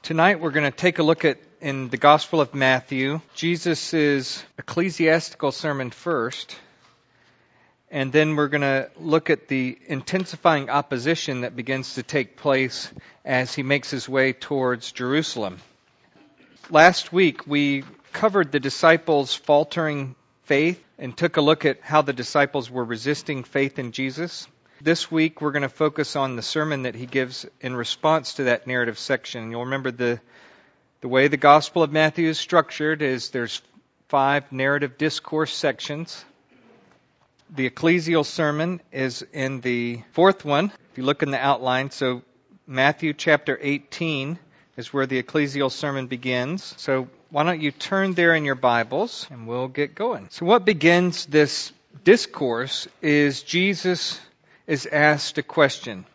Tonight we're going to take a look at, in the Gospel of Matthew, Jesus' ecclesiastical sermon first, and then we're going to look at the intensifying opposition that begins to take place as he makes his way towards Jerusalem. Last week we covered the disciples' faltering faith and took a look at how the disciples were resisting faith in Jesus. This week we're going to focus on the sermon that he gives in response to that narrative section. You'll remember the way the Gospel of Matthew is structured is there's 5 narrative discourse sections. The ecclesial sermon is in the 4th one, if you look in the outline. So Matthew chapter 18 is where the ecclesial sermon begins. So why don't you turn there in your Bibles and we'll get going. So what begins this discourse is Jesus is asked a question.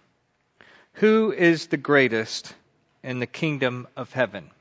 Who is the greatest in the kingdom of heaven?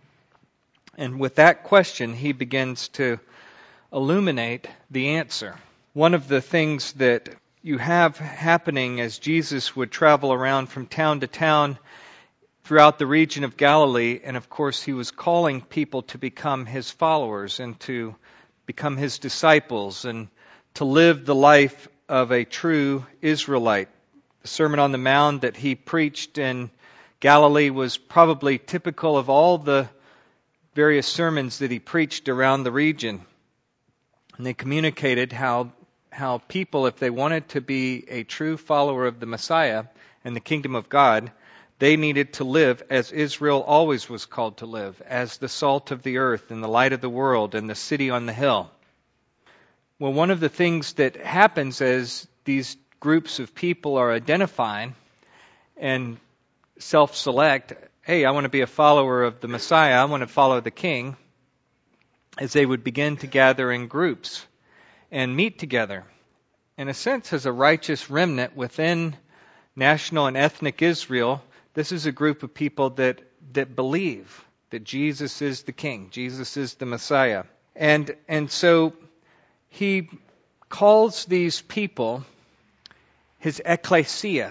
And with that question, he begins to illuminate the answer. One of the things that you have happening as Jesus would travel around from town to town throughout the region of Galilee, and of course he was calling people to become his followers and to become his disciples and to live the life of a true Israelite. The Sermon on the Mount that he preached in Galilee was probably typical of all the various sermons that he preached around the region. And they communicated how people, if they wanted to be a true follower of the Messiah and the kingdom of God, they needed to live as Israel always was called to live, as the salt of the earth and the light of the world and the city on the hill. Well, one of the things that happens as these groups of people are identifying and self-select, hey, I want to be a follower of the Messiah, I want to follow the King, as they would begin to gather in groups and meet together. In a sense, as a righteous remnant within national and ethnic Israel, this is a group of people that believe that Jesus is the King, Jesus is the Messiah. And so he calls these people his ecclesia,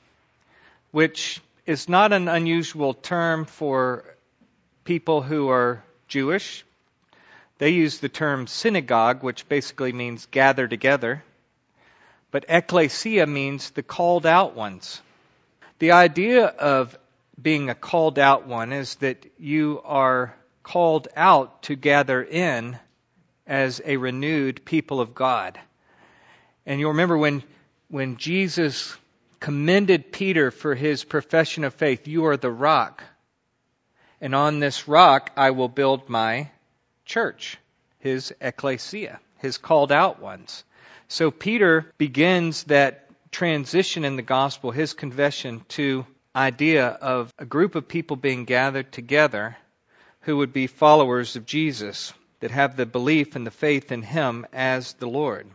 which is not an unusual term for people who are Jewish. They use the term synagogue, which basically means gather together. But ecclesia means the called out ones. The idea of being a called out one is that you are called out to gather in as a renewed people of God. And you'll remember when Jesus commended Peter for his profession of faith, you are the rock, and on this rock I will build my church, his ecclesia, his called out ones. So Peter begins that transition in the gospel, his confession, to idea of a group of people being gathered together who would be followers of Jesus, that have the belief and the faith in him as the Lord.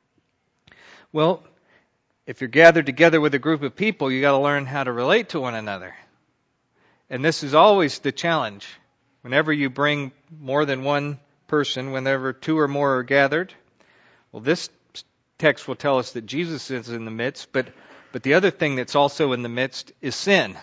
Well, if you're gathered together with a group of people, you got to learn how to relate to one another. And this is always the challenge. Whenever you bring more than one person, whenever 2 or more are gathered, well, this text will tell us that Jesus is in the midst, but the other thing that's also in the midst is sin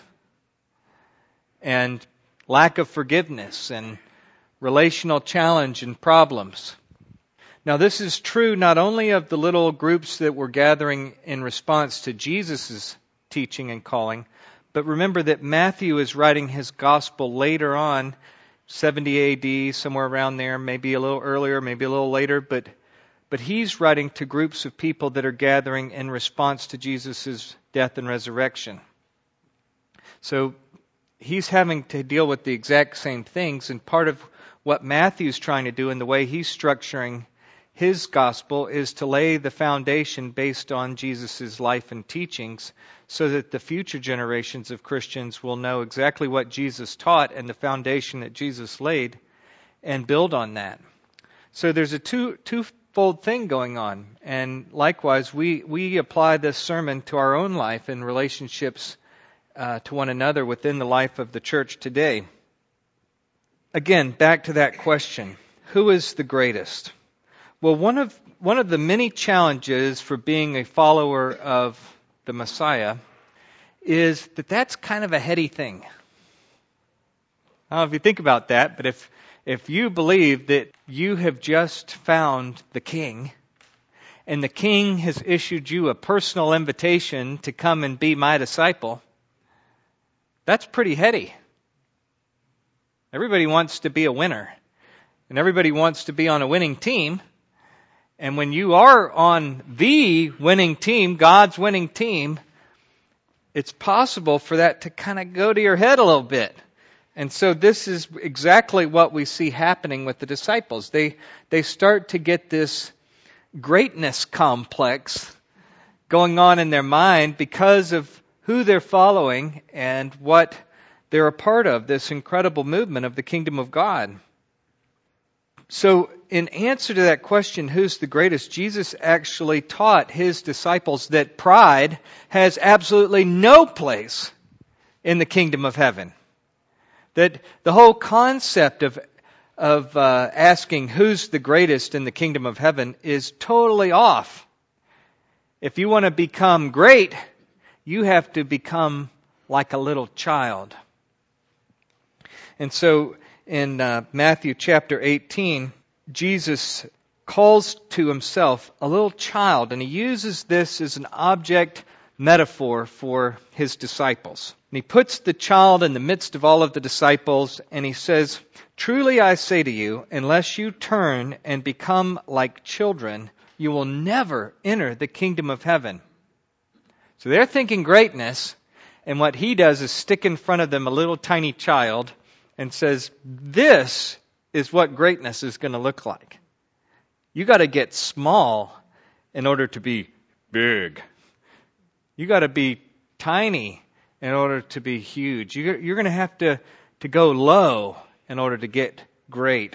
and lack of forgiveness and relational challenge and problems. Now, this is true not only of the little groups that were gathering in response to Jesus' teaching and calling, but remember that Matthew is writing his gospel later on, 70 AD, somewhere around there, maybe a little earlier, maybe a little later, but he's writing to groups of people that are gathering in response to Jesus' death and resurrection. So he's having to deal with the exact same things, and part of what Matthew's trying to do in the way he's structuring his gospel is to lay the foundation based on Jesus' life and teachings so that the future generations of Christians will know exactly what Jesus taught and the foundation that Jesus laid and build on that. So there's a twofold thing going on. And likewise, we apply this sermon to our own life and relationships to one another within the life of the church today. Again, back to that question. Who is the greatest? Well, one of the many challenges for being a follower of the Messiah is that that's kind of a heady thing. I don't know if you think about that, but if you believe that you have just found the King, and the King has issued you a personal invitation to come and be my disciple, that's pretty heady. Everybody wants to be a winner, and everybody wants to be on a winning team. And when you are on the winning team, God's winning team, it's possible for that to kind of go to your head a little bit. And so this is exactly what we see happening with the disciples. They start to get this greatness complex going on in their mind because of who they're following and what they're a part of, this incredible movement of the kingdom of God. So in answer to that question, who's the greatest, Jesus actually taught his disciples that pride has absolutely no place in the kingdom of heaven. That the whole concept of asking who's the greatest in the kingdom of heaven is totally off. If you want to become great, you have to become like a little child. And so in Matthew chapter 18, Jesus calls to himself a little child, and he uses this as an object metaphor for his disciples. And he puts the child in the midst of all of the disciples, and he says, "Truly I say to you, unless you turn and become like children, you will never enter the kingdom of heaven." So they're thinking greatness, and what he does is stick in front of them a little tiny child and says, this is what greatness is going to look like. You got to get small in order to be big. You got to be tiny in order to be huge. You're going to have to go low in order to get great.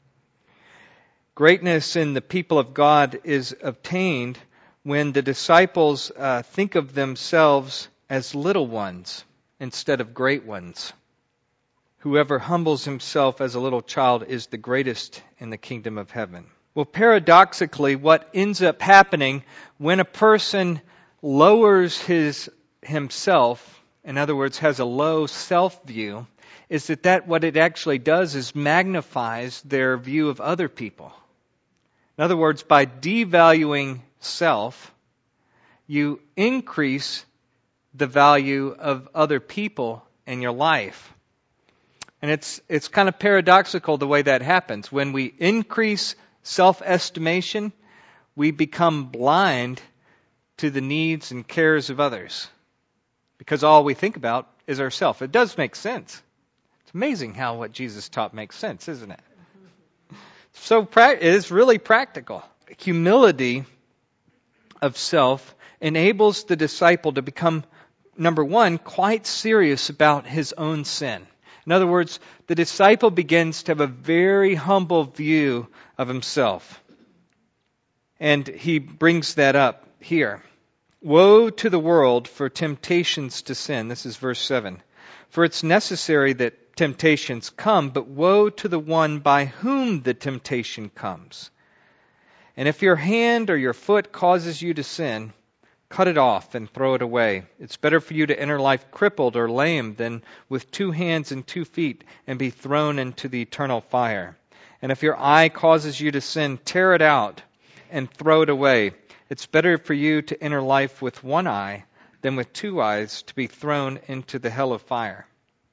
Greatness in the people of God is obtained when the disciples think of themselves as little ones instead of great ones. Whoever humbles himself as a little child is the greatest in the kingdom of heaven. Well, paradoxically, what ends up happening when a person lowers himself, in other words, has a low self-view, is that what it actually does is magnifies their view of other people. In other words, by devaluing self, you increase the value of other people in your life. And it's kind of paradoxical the way that happens. When we increase self-estimation, we become blind to the needs and cares of others. Because all we think about is ourselves. It does make sense. It's amazing how what Jesus taught makes sense, isn't it? So it is really practical. Humility of self enables the disciple to become, number one, quite serious about his own sin. In other words, the disciple begins to have a very humble view of himself. And he brings that up here. Woe to the world for temptations to sin. This is verse 7. For it's necessary that temptations come, but woe to the one by whom the temptation comes. And if your hand or your foot causes you to sin, cut it off and throw it away. It's better for you to enter life crippled or lame than with 2 hands and 2 feet and be thrown into the eternal fire. And if your eye causes you to sin, tear it out and throw it away. It's better for you to enter life with 1 eye than with 2 eyes to be thrown into the hell of fire.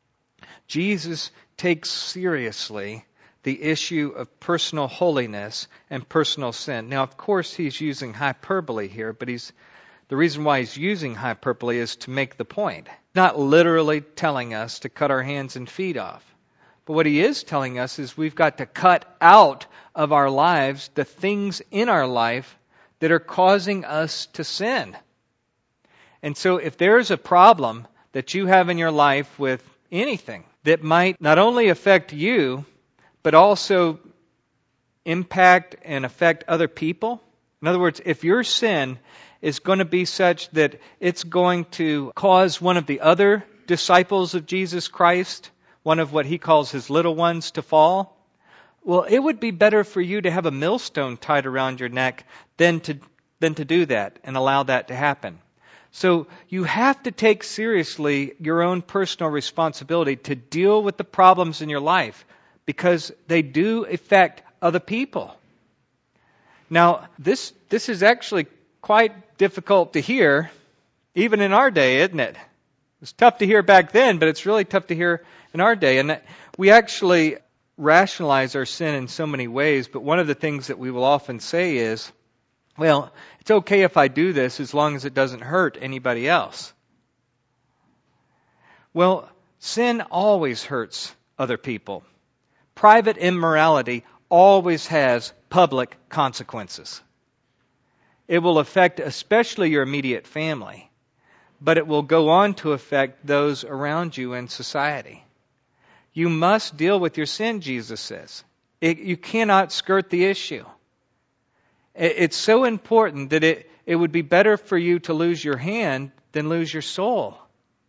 Jesus takes seriously the issue of personal holiness and personal sin. Now, of course, he's using hyperbole here, but the reason why he's using hyperbole is to make the point. Not literally telling us to cut our hands and feet off. But what he is telling us is we've got to cut out of our lives the things in our life that are causing us to sin. And so if there's a problem that you have in your life with anything that might not only affect you, but also impact and affect other people. In other words, if your sin is going to be such that it's going to cause one of the other disciples of Jesus Christ, one of what he calls his little ones, to fall, well, it would be better for you to have a millstone tied around your neck than to do that and allow that to happen. So you have to take seriously your own personal responsibility to deal with the problems in your life, because they do affect other people. Now, this is actually quite difficult to hear, even in our day, isn't it? It's tough to hear back then, but it's really tough to hear in our day. And we actually rationalize our sin in so many ways, but one of the things that we will often say is, well, it's okay if I do this as long as it doesn't hurt anybody else. Well, sin always hurts other people. Private immorality always has public consequences. It will affect especially your immediate family, but it will go on to affect those around you in society. You must deal with your sin, Jesus says. You cannot skirt the issue. It's so important that it would be better for you to lose your hand than lose your soul.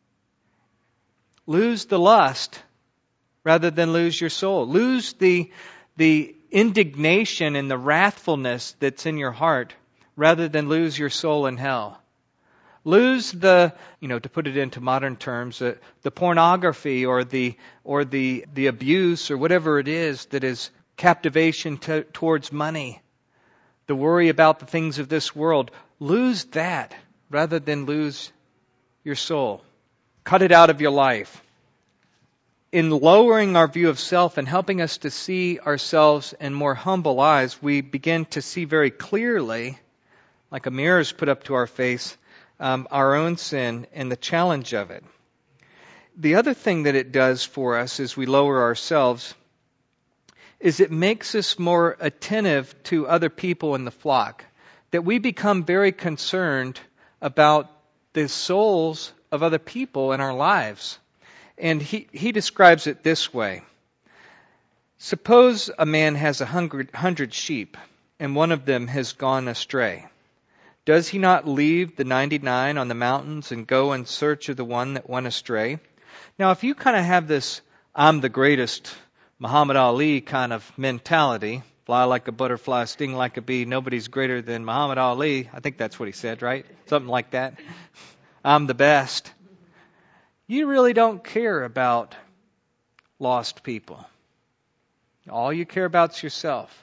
Lose the lust rather than lose your soul. Lose the indignation and the wrathfulness that's in your heart rather than lose your soul in hell. Lose to put it into modern terms, the pornography or the abuse or whatever it is that is captivation towards money. The worry about the things of this world. Lose that rather than lose your soul. Cut it out of your life. In lowering our view of self and helping us to see ourselves in more humble eyes, we begin to see very clearly, like a mirror is put up to our face, our own sin and the challenge of it. The other thing that it does for us as we lower ourselves is it makes us more attentive to other people in the flock, that we become very concerned about the souls of other people in our lives. And he describes it this way. Suppose a man has 100 sheep, and one of them has gone astray. Does he not leave the 99 on the mountains and go in search of the one that went astray? Now, if you kind of have this, I'm the greatest, Muhammad Ali kind of mentality, fly like a butterfly, sting like a bee, nobody's greater than Muhammad Ali. I think that's what he said, right? Something like that. I'm the best. You really don't care about lost people. All you care about is yourself.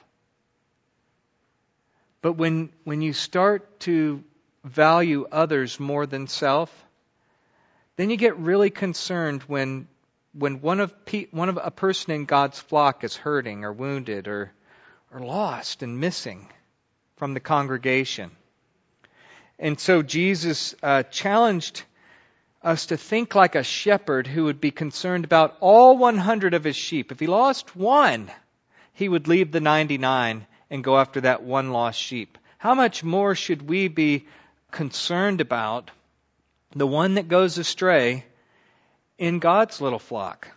But when you start to value others more than self, then you get really concerned when one of a person in God's flock is hurting or wounded or lost and missing from the congregation. And so Jesus challenged us to think like a shepherd who would be concerned about all 100 of his sheep. If he lost one, he would leave the 99 and go after that one lost sheep. How much more should we be concerned about the one that goes astray in God's little flock?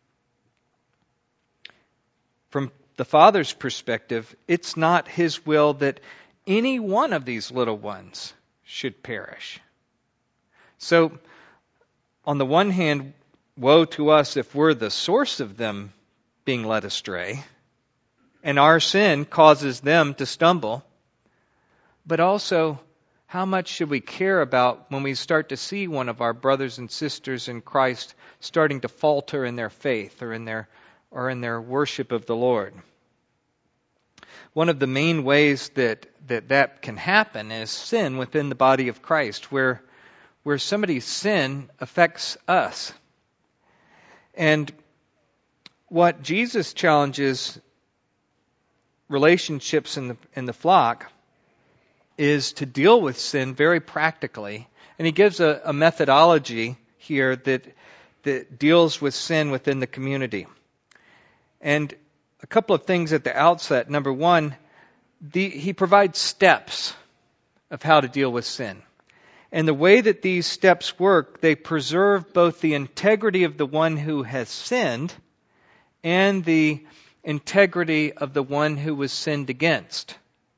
From the Father's perspective, it's not His will that any one of these little ones should perish. So, on the one hand, woe to us if we're the source of them being led astray, and our sin causes them to stumble. But also, how much should we care about when we start to see one of our brothers and sisters in Christ starting to falter in their faith or in their worship of the Lord? One of the main ways that can happen is sin within the body of Christ, where somebody's sin affects us. And what Jesus challenges relationships in the flock is to deal with sin very practically. And he gives a methodology here that deals with sin within the community. And a couple of things at the outset. Number one, he provides steps of how to deal with sin. And the way that these steps work, they preserve both the integrity of the one who has sinned and the integrity of the one who was sinned against.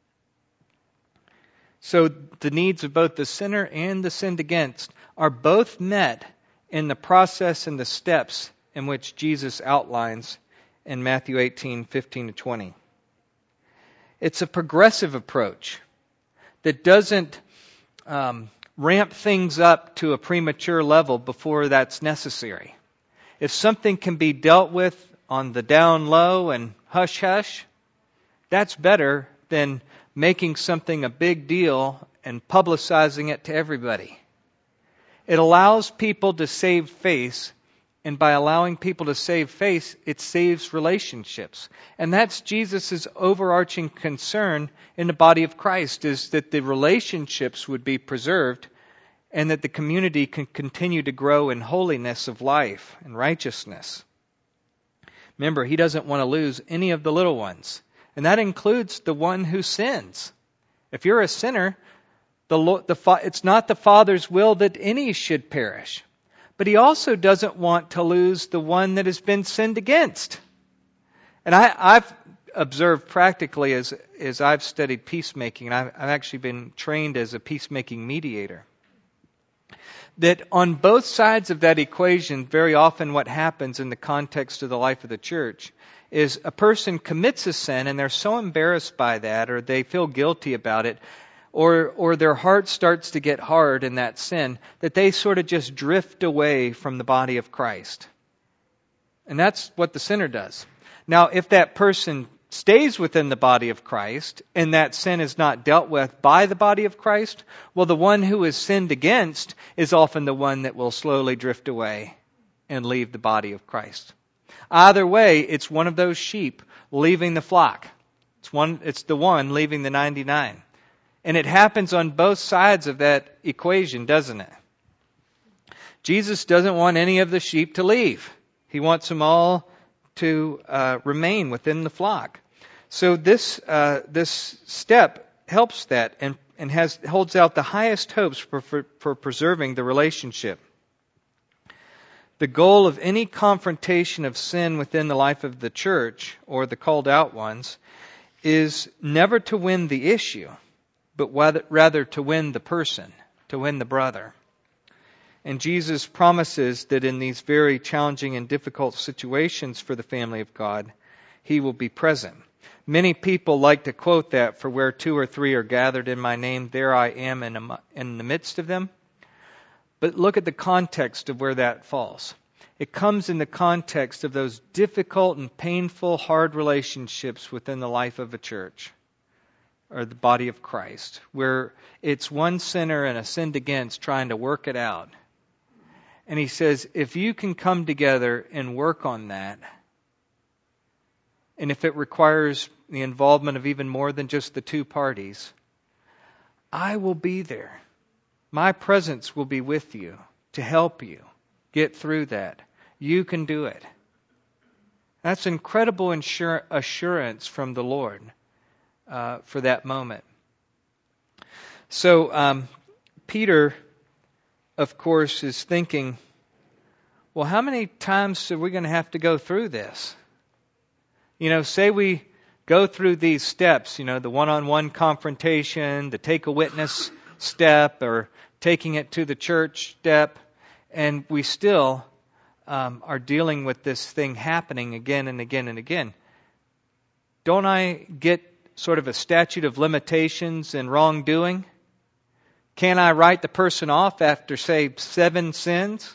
So the needs of both the sinner and the sinned against are both met in the process and the steps in which Jesus outlines in Matthew 18:15-20. It's a progressive approach that doesn't ramp things up to a premature level before that's necessary. If something can be dealt with on the down low and hush hush, that's better than making something a big deal and publicizing it to everybody. It allows people to save face, and by allowing people to save face, it saves relationships. And that's Jesus' overarching concern in the body of Christ, is that the relationships would be preserved and that the community can continue to grow in holiness of life and righteousness. Remember, He doesn't want to lose any of the little ones, and that includes the one who sins. If you're a sinner, it's not the Father's will that any should perish. But He also doesn't want to lose the one that has been sinned against. And I've observed practically as I've studied peacemaking, and I've actually been trained as a peacemaking mediator, that on both sides of that equation, very often what happens in the context of the life of the church is a person commits a sin and they're so embarrassed by that, or they feel guilty about it, or their heart starts to get hard in that sin, that they sort of just drift away from the body of Christ. And that's what the sinner does. Now, if that person stays within the body of Christ and that sin is not dealt with by the body of Christ, well, the one who is sinned against is often the one that will slowly drift away and leave the body of Christ. Either way, it's one of those sheep leaving the flock. It's the one leaving the 99. And it happens on both sides of that equation, doesn't it? Jesus doesn't want any of the sheep to leave. He wants them all to remain within the flock. So this step helps that and holds out the highest hopes for preserving the relationship. The goal of any confrontation of sin within the life of the church, or the called out ones, is never to win the issue, but rather to win the person, to win the brother. And Jesus promises that in these very challenging and difficult situations for the family of God, He will be present. Many people like to quote that, "For where 2 or 3 are gathered in my name, there I am in the midst of them." But look at the context of where that falls. It comes in the context of those difficult and painful, hard relationships within the life of a church, or the body of Christ, where it's one sinner and a sinned against trying to work it out. And He says, if you can come together and work on that, and if it requires the involvement of even more than just the two parties, I will be there. My presence will be with you to help you get through that. You can do it. That's incredible assurance from the Lord for that moment. So Peter, of course, is thinking, well, how many times are we going to have to go through this? Say we go through these steps, the one-on-one confrontation, the take a witness step, or taking it to the church step, and we still are dealing with this thing happening again and again and again. Don't I get sort of a statute of limitations in wrongdoing? Can I write the person off after, say, 7 sins?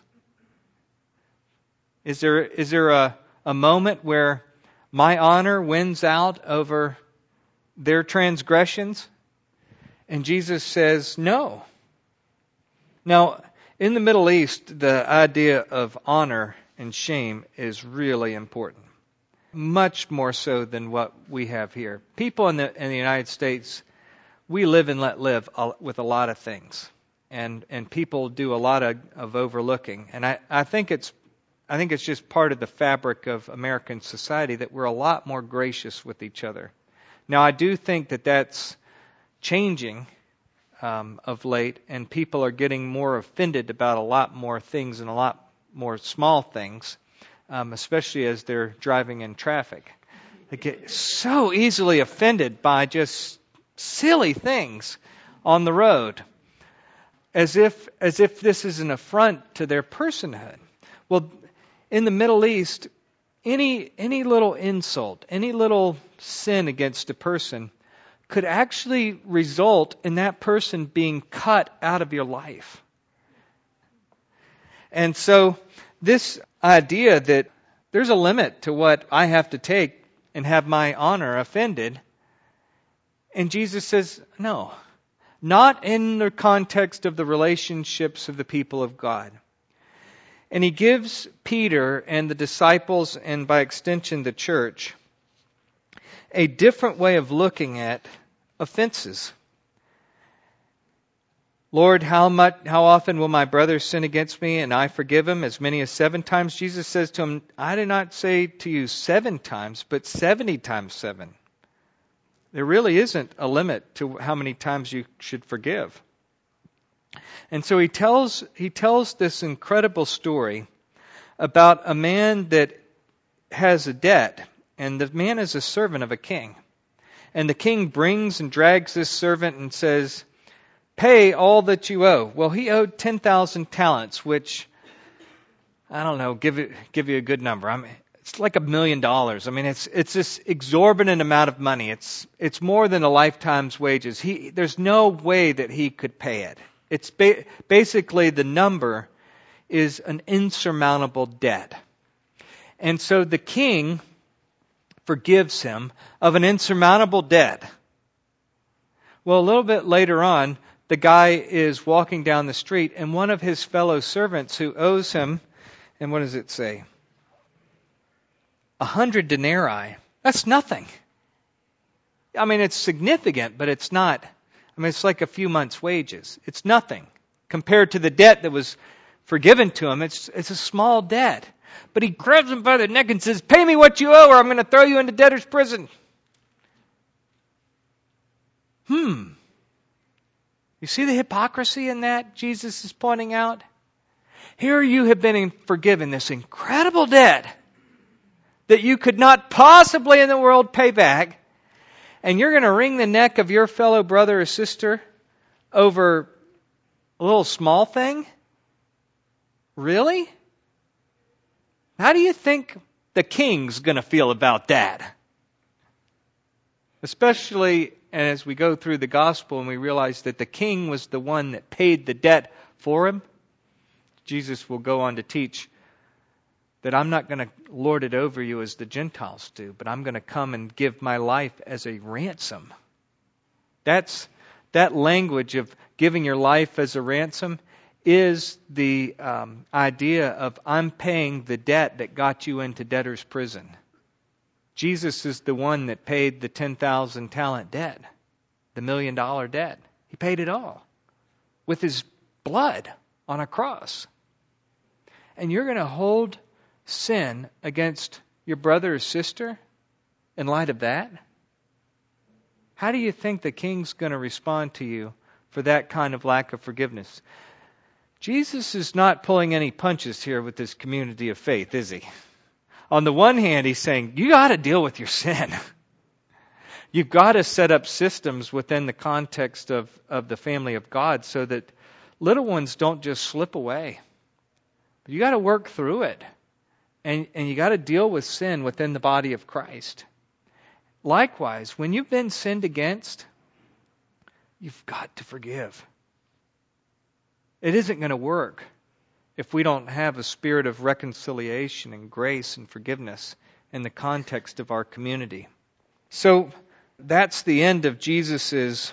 Is there a moment where my honor wins out over their transgressions? And Jesus says, no. Now, in the Middle East, the idea of honor and shame is really important. Much more so than what we have here. People in the United States, we live and let live with a lot of things. And people do a lot of overlooking. And I think it's just part of the fabric of American society that we're a lot more gracious with each other. Now, I do think that that's changing of late, and people are getting more offended about a lot more things and a lot more small things, especially as they're driving in traffic. They get so easily offended by just silly things on the road, as if this is an affront to their personhood. Well, in the Middle East, any little insult, any little sin against a person could actually result in that person being cut out of your life. And so this idea that there's a limit to what I have to take and have my honor offended, and Jesus says, no, not in the context of the relationships of the people of God. And he gives Peter and the disciples, and by extension the church, a different way of looking at offenses. Lord, how often will my brother sin against me and I forgive him? As many as 7 times? Jesus says to him, I did not say to you 7 times, but 70 times 7. There really isn't a limit to how many times you should forgive. And so he tells this incredible story about a man that has a debt, and the man is a servant of a king. And the king brings and drags this servant and says, pay all that you owe. Well, he owed 10,000 talents, which, I don't know, give you a good number. It's like $1 million. I mean, it's this exorbitant amount of money. It's more than a lifetime's wages. There's no way that he could pay it. It's basically the number is an insurmountable debt. And so the king forgives him of an insurmountable debt. Well, a little bit later on, the guy is walking down the street, and one of his fellow servants who owes him, and what does it say? 100 denarii. That's nothing. I mean, it's significant, but it's not. I mean, it's like a few months' wages. It's nothing compared to the debt that was forgiven to him. It's a small debt. But he grabs him by the neck and says, pay me what you owe or I'm going to throw you into debtor's prison. You see the hypocrisy in that Jesus is pointing out? Here you have been forgiven this incredible debt that you could not possibly in the world pay back, and you're going to wring the neck of your fellow brother or sister over a little small thing? Really? How do you think the king's going to feel about that? Especially as we go through the gospel and we realize that the king was the one that paid the debt for him. Jesus will go on to teach that I'm not going to lord it over you as the Gentiles do, but I'm going to come and give my life as a ransom. That language of giving your life as a ransom is the idea of I'm paying the debt that got you into debtor's prison. Jesus is the one that paid the 10,000 talent debt, the $1 million debt. He paid it all with his blood on a cross. And you're going to hold sin against your brother or sister in light of that? How do you think the king's going to respond to you for that kind of lack of forgiveness? Jesus is not pulling any punches here with this community of faith, is he? On the one hand, he's saying, you got to deal with your sin. You've got to set up systems within the context of the family of God so that little ones don't just slip away. But you got to work through it. And you got to deal with sin within the body of Christ. Likewise, when you've been sinned against, you've got to forgive. It isn't going to work if we don't have a spirit of reconciliation and grace and forgiveness in the context of our community. So that's the end of Jesus'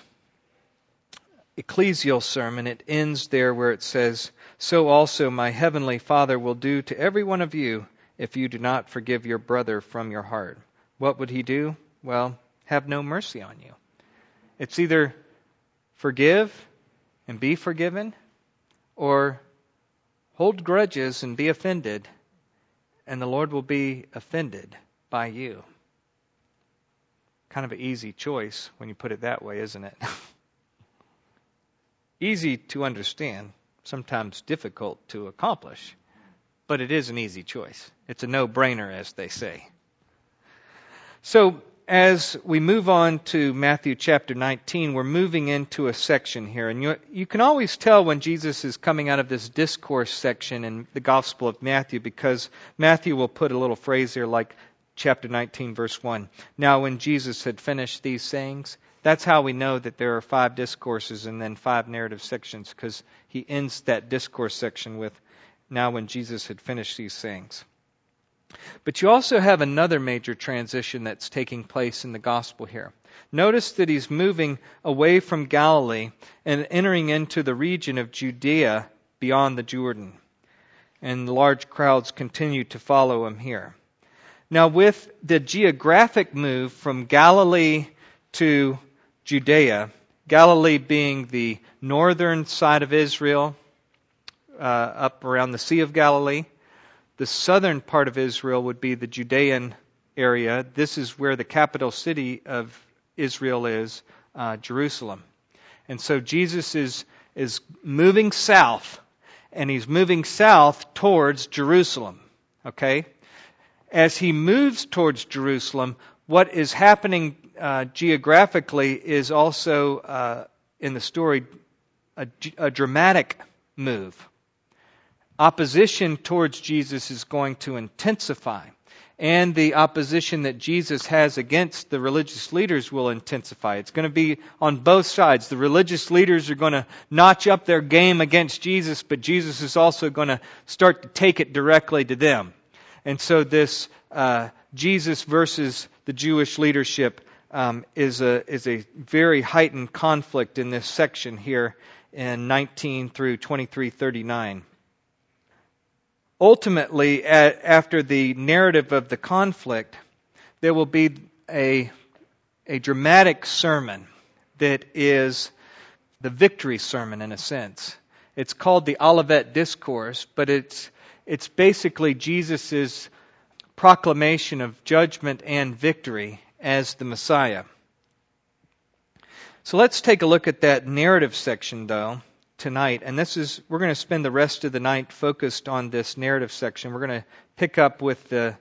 ecclesial sermon. It ends there where it says, so also my heavenly Father will do to every one of you if you do not forgive your brother from your heart. What would he do? Well, have no mercy on you. It's either forgive and be forgiven, or hold grudges and be offended, and the Lord will be offended by you. Kind of an easy choice when you put it that way, isn't it? Easy to understand, sometimes difficult to accomplish, but it is an easy choice. It's a no-brainer, as they say. So, as we move on to Matthew chapter 19, we're moving into a section here. And you can always tell when Jesus is coming out of this discourse section in the Gospel of Matthew, because Matthew will put a little phrase there like, chapter 19, verse 1. Now when Jesus had finished these sayings, that's how we know that there are 5 discourses and then 5 narrative sections, because he ends that discourse section with, now when Jesus had finished these sayings. But you also have another major transition that's taking place in the gospel here. Notice that he's moving away from Galilee and entering into the region of Judea beyond the Jordan. And large crowds continue to follow him here. Now, with the geographic move from Galilee to Judea, Galilee being the northern side of Israel, up around the Sea of Galilee, the southern part of Israel would be the Judean area. This is where the capital city of Israel is, Jerusalem. And so Jesus is moving south, and he's moving south towards Jerusalem. Okay? As he moves towards Jerusalem, what is happening geographically is also, in the story, a dramatic move. Opposition towards Jesus is going to intensify, and the opposition that Jesus has against the religious leaders will intensify. It's going to be on both sides. The religious leaders are going to notch up their game against Jesus, but Jesus is also going to start to take it directly to them. And so this Jesus versus the Jewish leadership is a very heightened conflict in this section here in 19 through 23:39. Ultimately, after the narrative of the conflict, there will be a dramatic sermon that is the victory sermon in a sense. It's called the Olivet Discourse, but it's basically Jesus' proclamation of judgment and victory as the Messiah. So let's take a look at that narrative section, though, tonight. And we're going to spend the rest of the night focused on this narrative section. We're going to pick up with the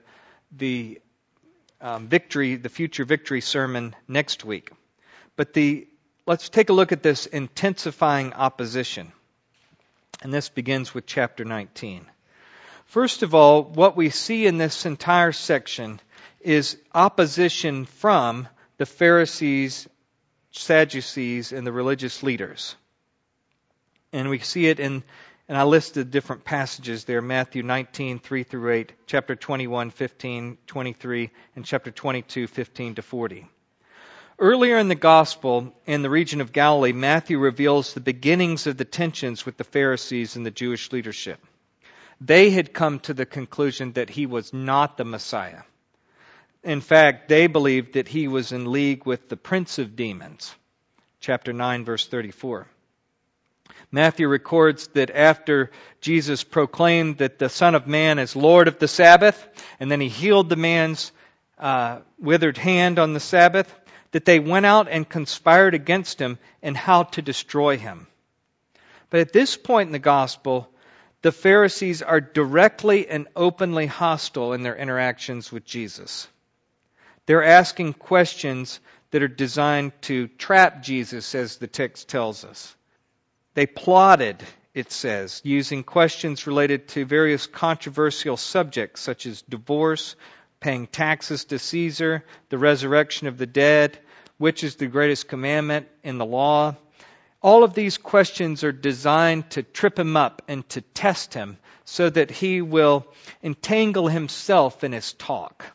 future victory sermon next week. But let's take a look at this intensifying opposition. And this begins with chapter 19. First of all, what we see in this entire section is opposition from the Pharisees, Sadducees, and the religious leaders. And we see it and I listed different passages there, Matthew 19, 3 through 8, chapter 21, 15, 23, and chapter 22, 15 to 40. Earlier in the Gospel, in the region of Galilee, Matthew reveals the beginnings of the tensions with the Pharisees and the Jewish leadership. They had come to the conclusion that he was not the Messiah. In fact, they believed that he was in league with the prince of demons. Chapter 9, verse 34. Matthew records that after Jesus proclaimed that the Son of Man is Lord of the Sabbath, and then he healed the man's withered hand on the Sabbath, that they went out and conspired against him and how to destroy him. But at this point in the Gospel, the Pharisees are directly and openly hostile in their interactions with Jesus. They're asking questions that are designed to trap Jesus, as the text tells us. They plotted, it says, using questions related to various controversial subjects such as divorce, paying taxes to Caesar, the resurrection of the dead, which is the greatest commandment in the law. All of these questions are designed to trip him up and to test him so that he will entangle himself in his talk.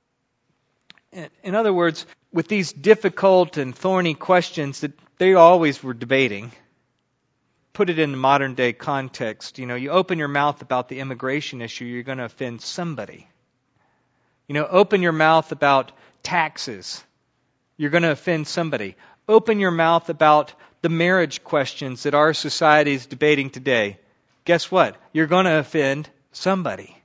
In other words, with these difficult and thorny questions that they always were debating, put it in the modern day context, you open your mouth about the immigration issue, you're going to offend somebody. Open your mouth about taxes, you're going to offend somebody. Open your mouth about the marriage questions that our society is debating today. Guess what? You're going to offend somebody.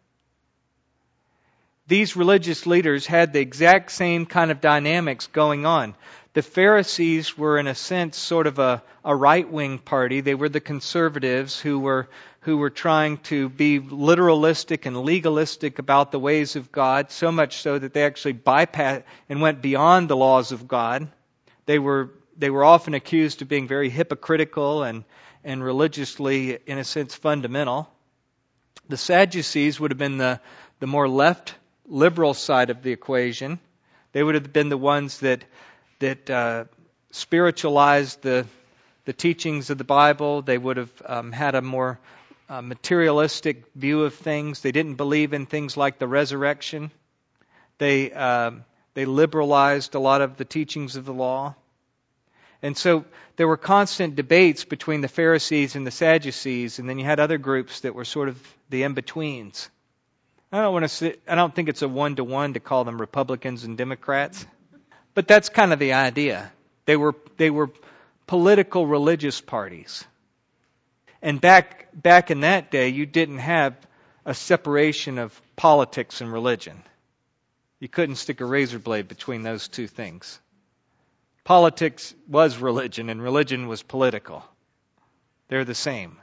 These religious leaders had the exact same kind of dynamics going on. The Pharisees were, in a sense, sort of a right-wing party. They were the conservatives who were trying to be literalistic and legalistic about the ways of God, so much so that they actually bypassed and went beyond the laws of God. They were often accused of being very hypocritical and religiously, in a sense, fundamental. The Sadducees would have been the more left liberal side of the equation. They would have been the ones that spiritualized the teachings of the Bible. They would have had a more materialistic view of things. They didn't believe in things like the resurrection. They liberalized a lot of the teachings of the law. And so there were constant debates between the Pharisees and the Sadducees, and then you had other groups that were sort of the in-betweens. I don't think it's a one-to-one to call them Republicans and Democrats, but that's kind of the idea. They were political religious parties. And back in that day, you didn't have a separation of politics and religion. You couldn't stick a razor blade between those two things. Politics was religion, and religion was political. They're the same.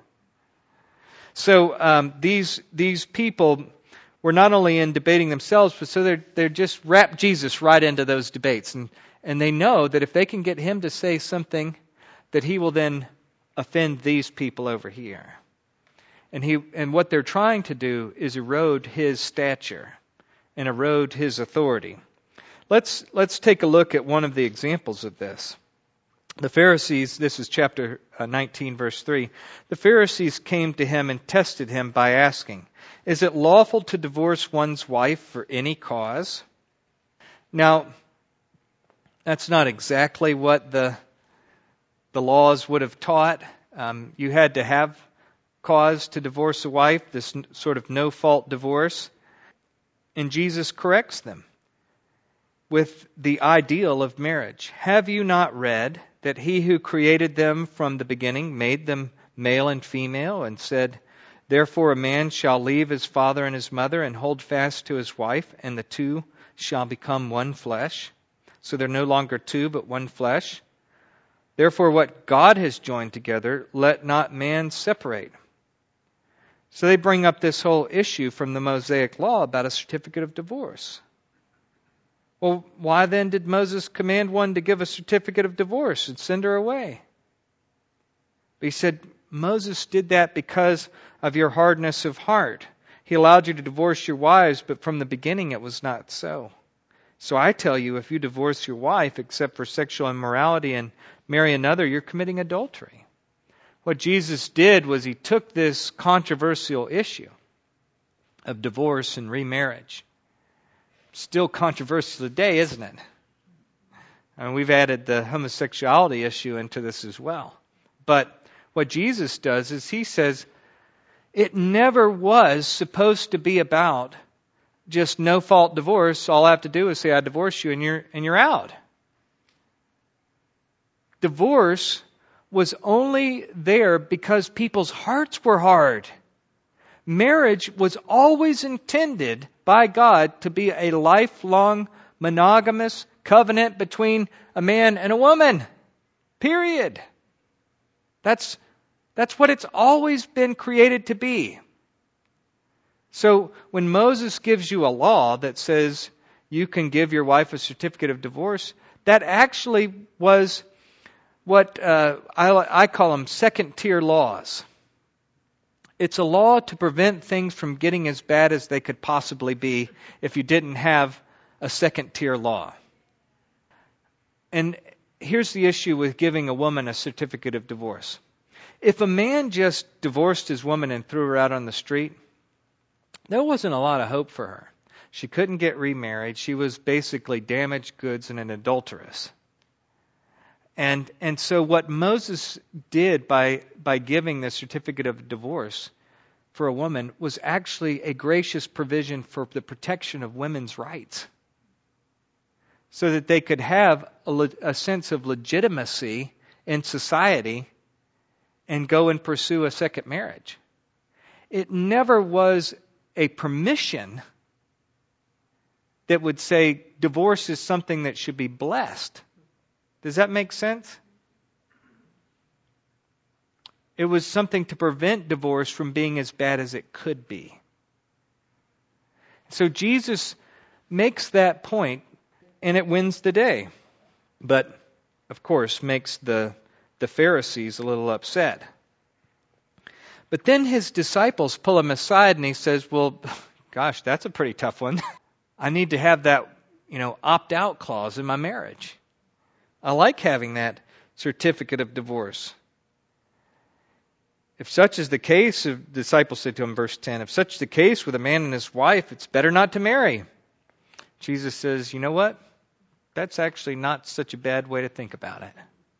So these people were not only in debating themselves, but so they're just wrap Jesus right into those debates, and they know that if they can get him to say something, that he will then offend these people over here. And what they're trying to do is erode his stature and erode his authority. Let's take a look at one of the examples of this. The Pharisees, this is chapter 19, verse 3. The Pharisees came to him and tested him by asking, "Is it lawful to divorce one's wife for any cause?" Now, that's not exactly what the laws would have taught. You had to have cause to divorce a wife, this sort of no-fault divorce. And Jesus corrects them with the ideal of marriage. "Have you not read that he who created them from the beginning made them male and female, and said, 'Therefore a man shall leave his father and his mother and hold fast to his wife, and the two shall become one flesh'? So they're no longer two, but one flesh. Therefore what God has joined together, let not man separate." So they bring up this whole issue from the Mosaic law about a certificate of divorce. Well, why then did Moses command one to give a certificate of divorce and send her away? He said, Moses did that because of your hardness of heart. He allowed you to divorce your wives, but from the beginning it was not so. So I tell you, if you divorce your wife except for sexual immorality and marry another, you're committing adultery. What Jesus did was he took this controversial issue of divorce and remarriage. Still controversial today, isn't it? And we've added the homosexuality issue into this as well. But what Jesus does is he says it never was supposed to be about just no-fault divorce. All I have to do is say I divorce you and you're out. Divorce was only there because people's hearts were hard. Marriage was always intended by God to be a lifelong monogamous covenant between a man and a woman. Period. That's what it's always been created to be. So when Moses gives you a law that says you can give your wife a certificate of divorce, that actually was what I call them second-tier laws. It's a law to prevent things from getting as bad as they could possibly be if you didn't have a second-tier law. And here's the issue with giving a woman a certificate of divorce. If a man just divorced his woman and threw her out on the street, there wasn't a lot of hope for her. She couldn't get remarried. She was basically damaged goods and an adulteress. And so what Moses did by giving the certificate of divorce for a woman was actually a gracious provision for the protection of women's rights, so that they could have a sense of legitimacy in society and go and pursue a second marriage. It never was a permission that would say divorce is something that should be blessed. Does that make sense? It was something to prevent divorce from being as bad as it could be. So Jesus makes that point, and it wins the day. But, of course, makes the Pharisees a little upset. But then his disciples pull him aside and he says, well, gosh, that's a pretty tough one. I need to have that, opt-out clause in my marriage. I like having that certificate of divorce. If such is the case, the disciples said to him, verse 10, if such is the case with a man and his wife, it's better not to marry. Jesus says, you know what? That's actually not such a bad way to think about it.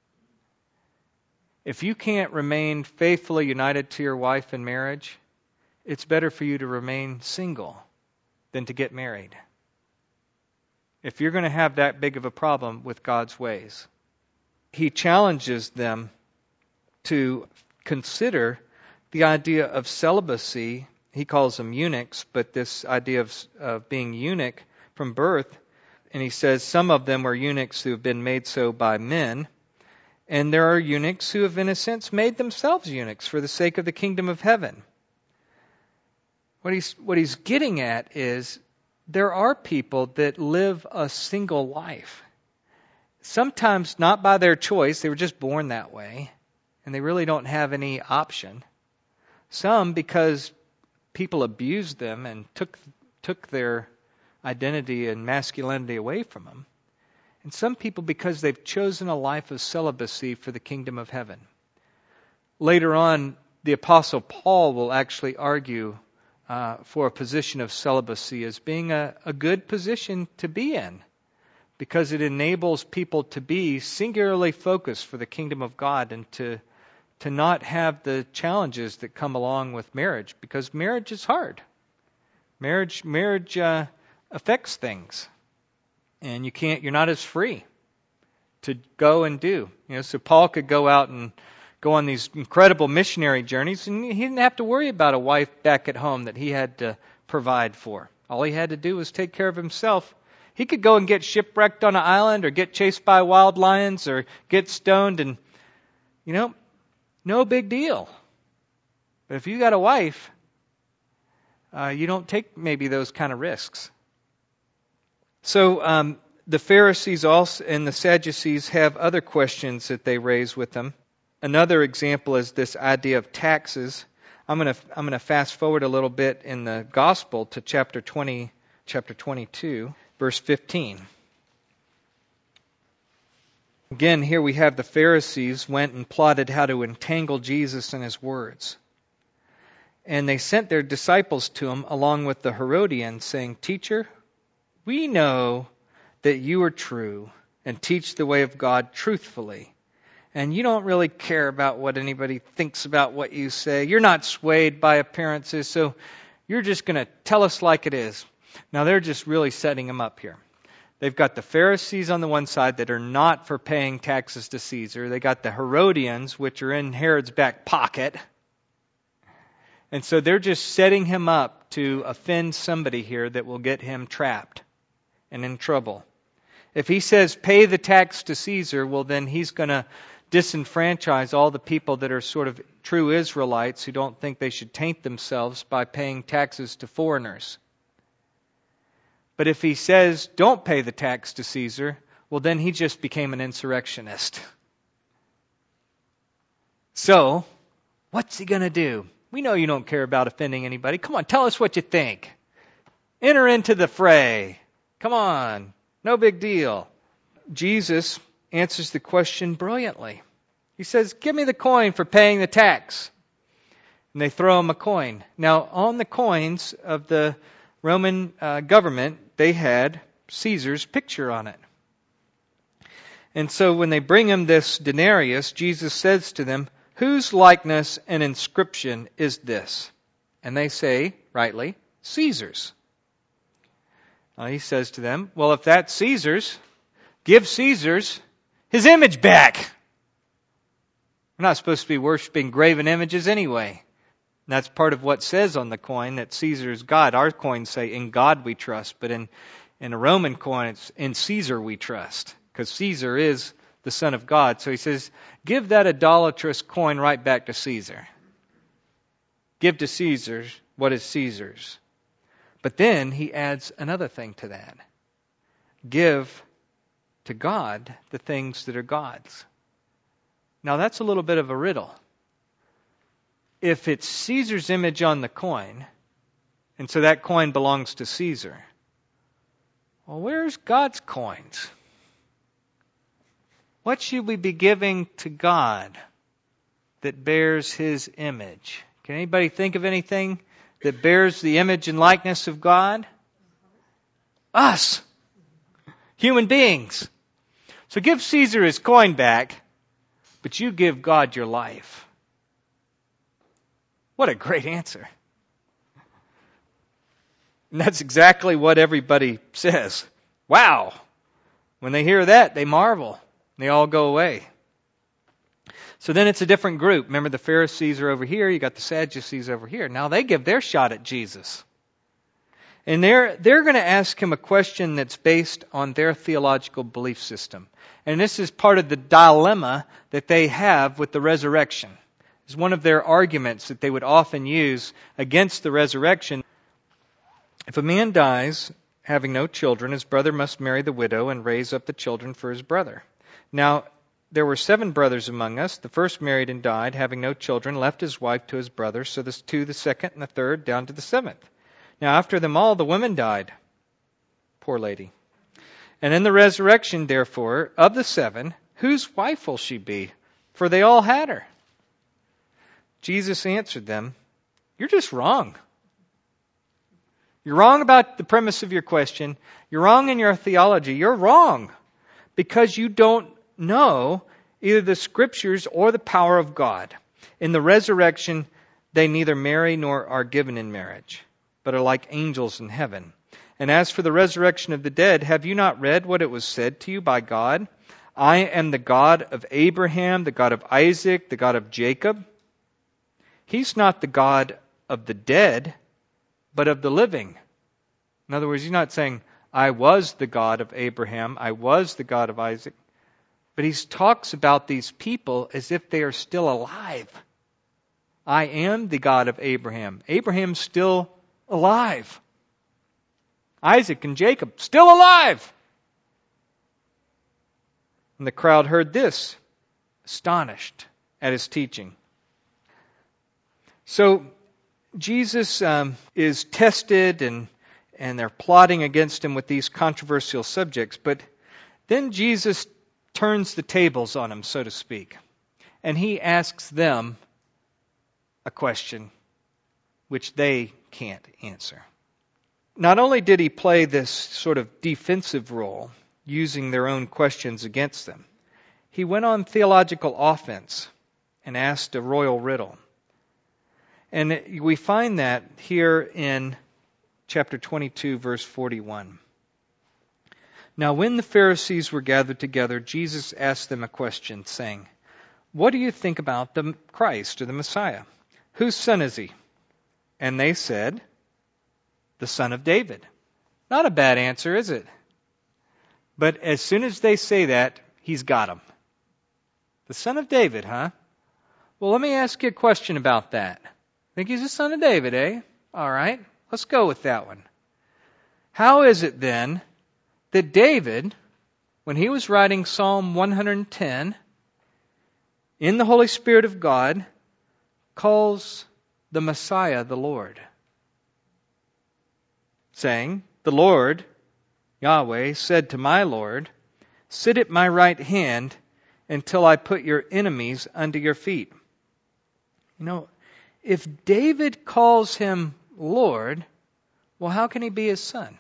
If you can't remain faithfully united to your wife in marriage, it's better for you to remain single than to get married. If you're going to have that big of a problem with God's ways. He challenges them to consider the idea of celibacy. He calls them eunuchs, but this idea of being eunuch from birth. And he says some of them are eunuchs who have been made so by men. And there are eunuchs who have, in a sense, made themselves eunuchs for the sake of the kingdom of heaven. What he's getting at is there are people that live a single life. Sometimes not by their choice, they were just born that way, and they really don't have any option. Some because people abused them and took their identity and masculinity away from them. And some people because they've chosen a life of celibacy for the kingdom of heaven. Later on, the Apostle Paul will actually argue for a position of celibacy as being a good position to be in, because it enables people to be singularly focused for the kingdom of God and to not have the challenges that come along with marriage, because marriage is hard. Marriage affects things. And you're not as free to go and do. So Paul could go out and go on these incredible missionary journeys, and he didn't have to worry about a wife back at home that he had to provide for. All he had to do was take care of himself. He could go and get shipwrecked on an island or get chased by wild lions or get stoned, and, no big deal. But if you got a wife, you don't take maybe those kind of risks. So the Pharisees also and the Sadducees have other questions that they raise with them. Another example is this idea of taxes. I'm going to fast forward a little bit in the Gospel to chapter 22, verse 15. Again, here we have the Pharisees went and plotted how to entangle Jesus in his words. And they sent their disciples to him along with the Herodians, saying, Teacher, we know that you are true and teach the way of God truthfully. And you don't really care about what anybody thinks about what you say. You're not swayed by appearances, so you're just going to tell us like it is. Now, they're just really setting them up here. They've got the Pharisees on the one side that are not for paying taxes to Caesar. They got the Herodians, which are in Herod's back pocket. And so they're just setting him up to offend somebody here that will get him trapped and in trouble. If he says pay the tax to Caesar, well then he's going to disenfranchise all the people that are sort of true Israelites who don't think they should taint themselves by paying taxes to foreigners. But if he says don't pay the tax to Caesar, well then he just became an insurrectionist. So, what's he going to do? We know you don't care about offending anybody. Come on, tell us what you think. Enter into the fray. Come on, no big deal. Jesus answers the question brilliantly. He says, give me the coin for paying the tax. And they throw him a coin. Now, on the coins of the Roman government, they had Caesar's picture on it. And so when they bring him this denarius, Jesus says to them, whose likeness and inscription is this? And they say, rightly, Caesar's. He says to them, well, if that's Caesar's, give Caesar's his image back. We're not supposed to be worshiping graven images anyway. And that's part of what says on the coin, that Caesar's God. Our coins say, in God we trust. But in a Roman coin, it's in Caesar we trust. Because Caesar is the Son of God. So he says, give that idolatrous coin right back to Caesar. Give to Caesar what is Caesar's. But then he adds another thing to that. Give to God the things that are God's. Now that's a little bit of a riddle. If it's Caesar's image on the coin, and so that coin belongs to Caesar, Well, where's God's coins? What should we be giving to God that bears His image? Can anybody think of anything that bears the image and likeness of God? Us. Human beings. So give Caesar his coin back, but you give God your life. What a great answer. And that's exactly what everybody says. Wow. When they hear that, they marvel. They all go away. So then it's a different group. Remember, the Pharisees are over here. You got the Sadducees over here. Now they give their shot at Jesus. And they're going to ask him a question that's based on their theological belief system. And this is part of the dilemma that they have with the resurrection. It's one of their arguments that they would often use against the resurrection. If a man dies having no children, his brother must marry the widow and raise up the children for his brother. Now, there were 7 brothers among us. The first married and died, having no children, left his wife to his brother. So the 2, the second, and the third, down to the 7th. Now, after them all, the woman died. Poor lady. And in the resurrection, therefore, of the 7, whose wife will she be? For they all had her. Jesus answered them, "You're just wrong. You're wrong about the premise of your question. You're wrong in your theology. You're wrong because you don't know either the Scriptures or the power of God. In the resurrection, they neither marry nor are given in marriage, but are like angels in heaven. And as for the resurrection of the dead, have you not read what it was said to you by God? I am the God of Abraham, the God of Isaac, the God of Jacob. He's not the God of the dead, but of the living." In other words, he's not saying, I was the God of Abraham, I was the God of Isaac. But he talks about these people as if they are still alive. I am the God of Abraham. Abraham's still alive. Isaac and Jacob, still alive. And the crowd heard this, astonished at his teaching. So Jesus is tested and they're plotting against him with these controversial subjects. But then Jesus turns the tables on him, so to speak. And he asks them a question which they can't answer. Not only did he play this sort of defensive role, using their own questions against them, he went on theological offense and asked a royal riddle. And we find that here in chapter 22, verse 41. Now when the Pharisees were gathered together, Jesus asked them a question, saying, "What do you think about the Christ, or the Messiah? Whose son is he?" And they said, "The son of David." Not a bad answer, is it? But as soon as they say that, he's got them. The son of David, huh? Well, let me ask you a question about that. Think he's the son of David, eh? All right, let's go with that one. How is it then that David, when he was writing Psalm 110, in the Holy Spirit of God, calls the Messiah the Lord, saying, "The Lord, Yahweh, said to my Lord, sit at my right hand until I put your enemies under your feet." You know, if David calls him Lord, well, how can he be his son?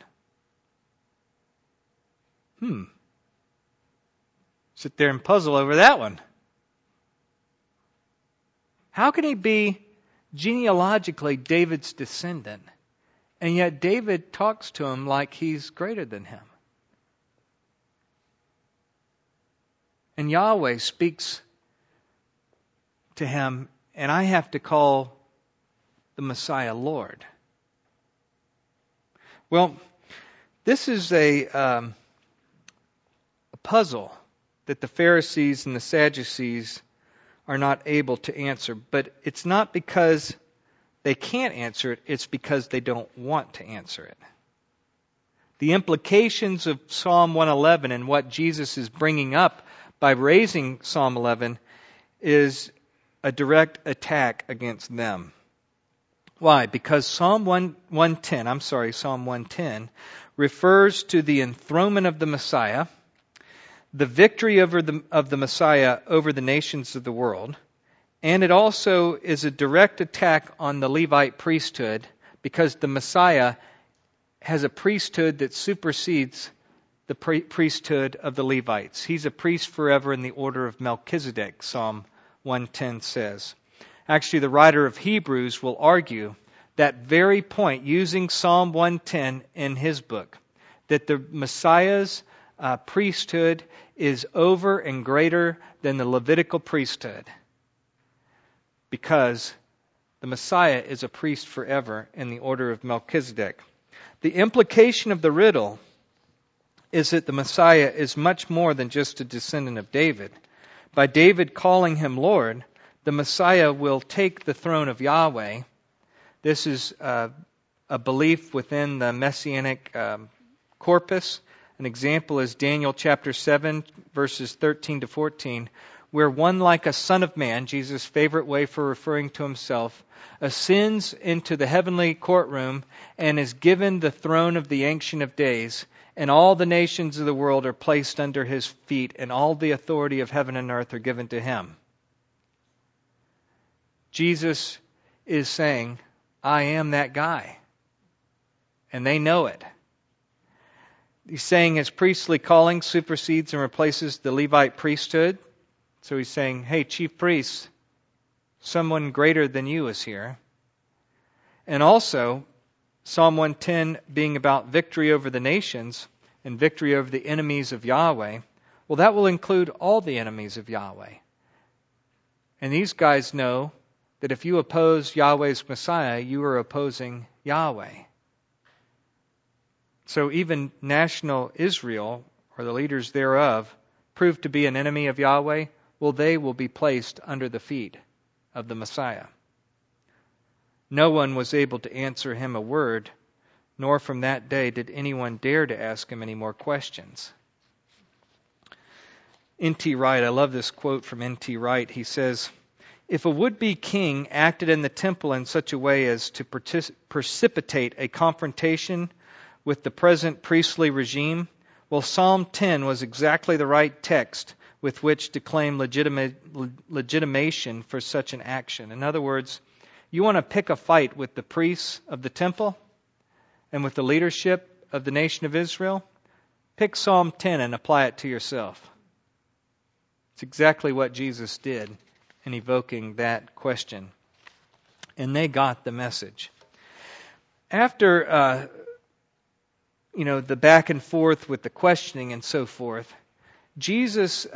Sit there and puzzle over that one. How can he be genealogically David's descendant, and yet David talks to him like he's greater than him? And Yahweh speaks to him, and I have to call the Messiah Lord. Well, this is a puzzle that the Pharisees and the Sadducees are not able to answer. But it's not because they can't answer it, it's because they don't want to answer it. The implications of Psalm 111 and what Jesus is bringing up by raising Psalm 11 is a direct attack against them. Why? Because Psalm 110 refers to the enthronement of the Messiah, the victory of the Messiah over the nations of the world, and it also is a direct attack on the Levite priesthood, because the Messiah has a priesthood that supersedes the priesthood of the Levites. He's a priest forever in the order of Melchizedek, Psalm 110 says. Actually, the writer of Hebrews will argue that very point using Psalm 110 in his book, that the Messiah's priesthood is over and greater than the Levitical priesthood, because the Messiah is a priest forever in the order of Melchizedek. The implication of the riddle is that the Messiah is much more than just a descendant of David. By David calling him Lord, the Messiah will take the throne of Yahweh. This is a belief within the Messianic corpus. An example is Daniel chapter 7, verses 13 to 14, where one like a son of man, Jesus' favorite way for referring to himself, ascends into the heavenly courtroom and is given the throne of the Ancient of Days, and all the nations of the world are placed under his feet, and all the authority of heaven and earth are given to him. Jesus is saying, I am that guy. And they know it. He's saying his priestly calling supersedes and replaces the Levite priesthood. So he's saying, hey, chief priests, someone greater than you is here. And also, Psalm 110 being about victory over the nations and victory over the enemies of Yahweh, well, that will include all the enemies of Yahweh. And these guys know that if you oppose Yahweh's Messiah, you are opposing Yahweh. So even national Israel, or the leaders thereof, proved to be an enemy of Yahweh, well, they will be placed under the feet of the Messiah. No one was able to answer him a word, nor from that day did anyone dare to ask him any more questions. N.T. Wright, I love this quote from N.T. Wright. He says, if a would-be king acted in the temple in such a way as to precipitate a confrontation with the present priestly regime, well, Psalm 10 was exactly the right text with which to claim legitimation for such an action. In other words, you want to pick a fight with the priests of the temple and with the leadership of the nation of Israel? Pick Psalm 10 and apply it to yourself. It's exactly what Jesus did in evoking that question. And they got the message. After the back and forth with the questioning and so forth, Jesus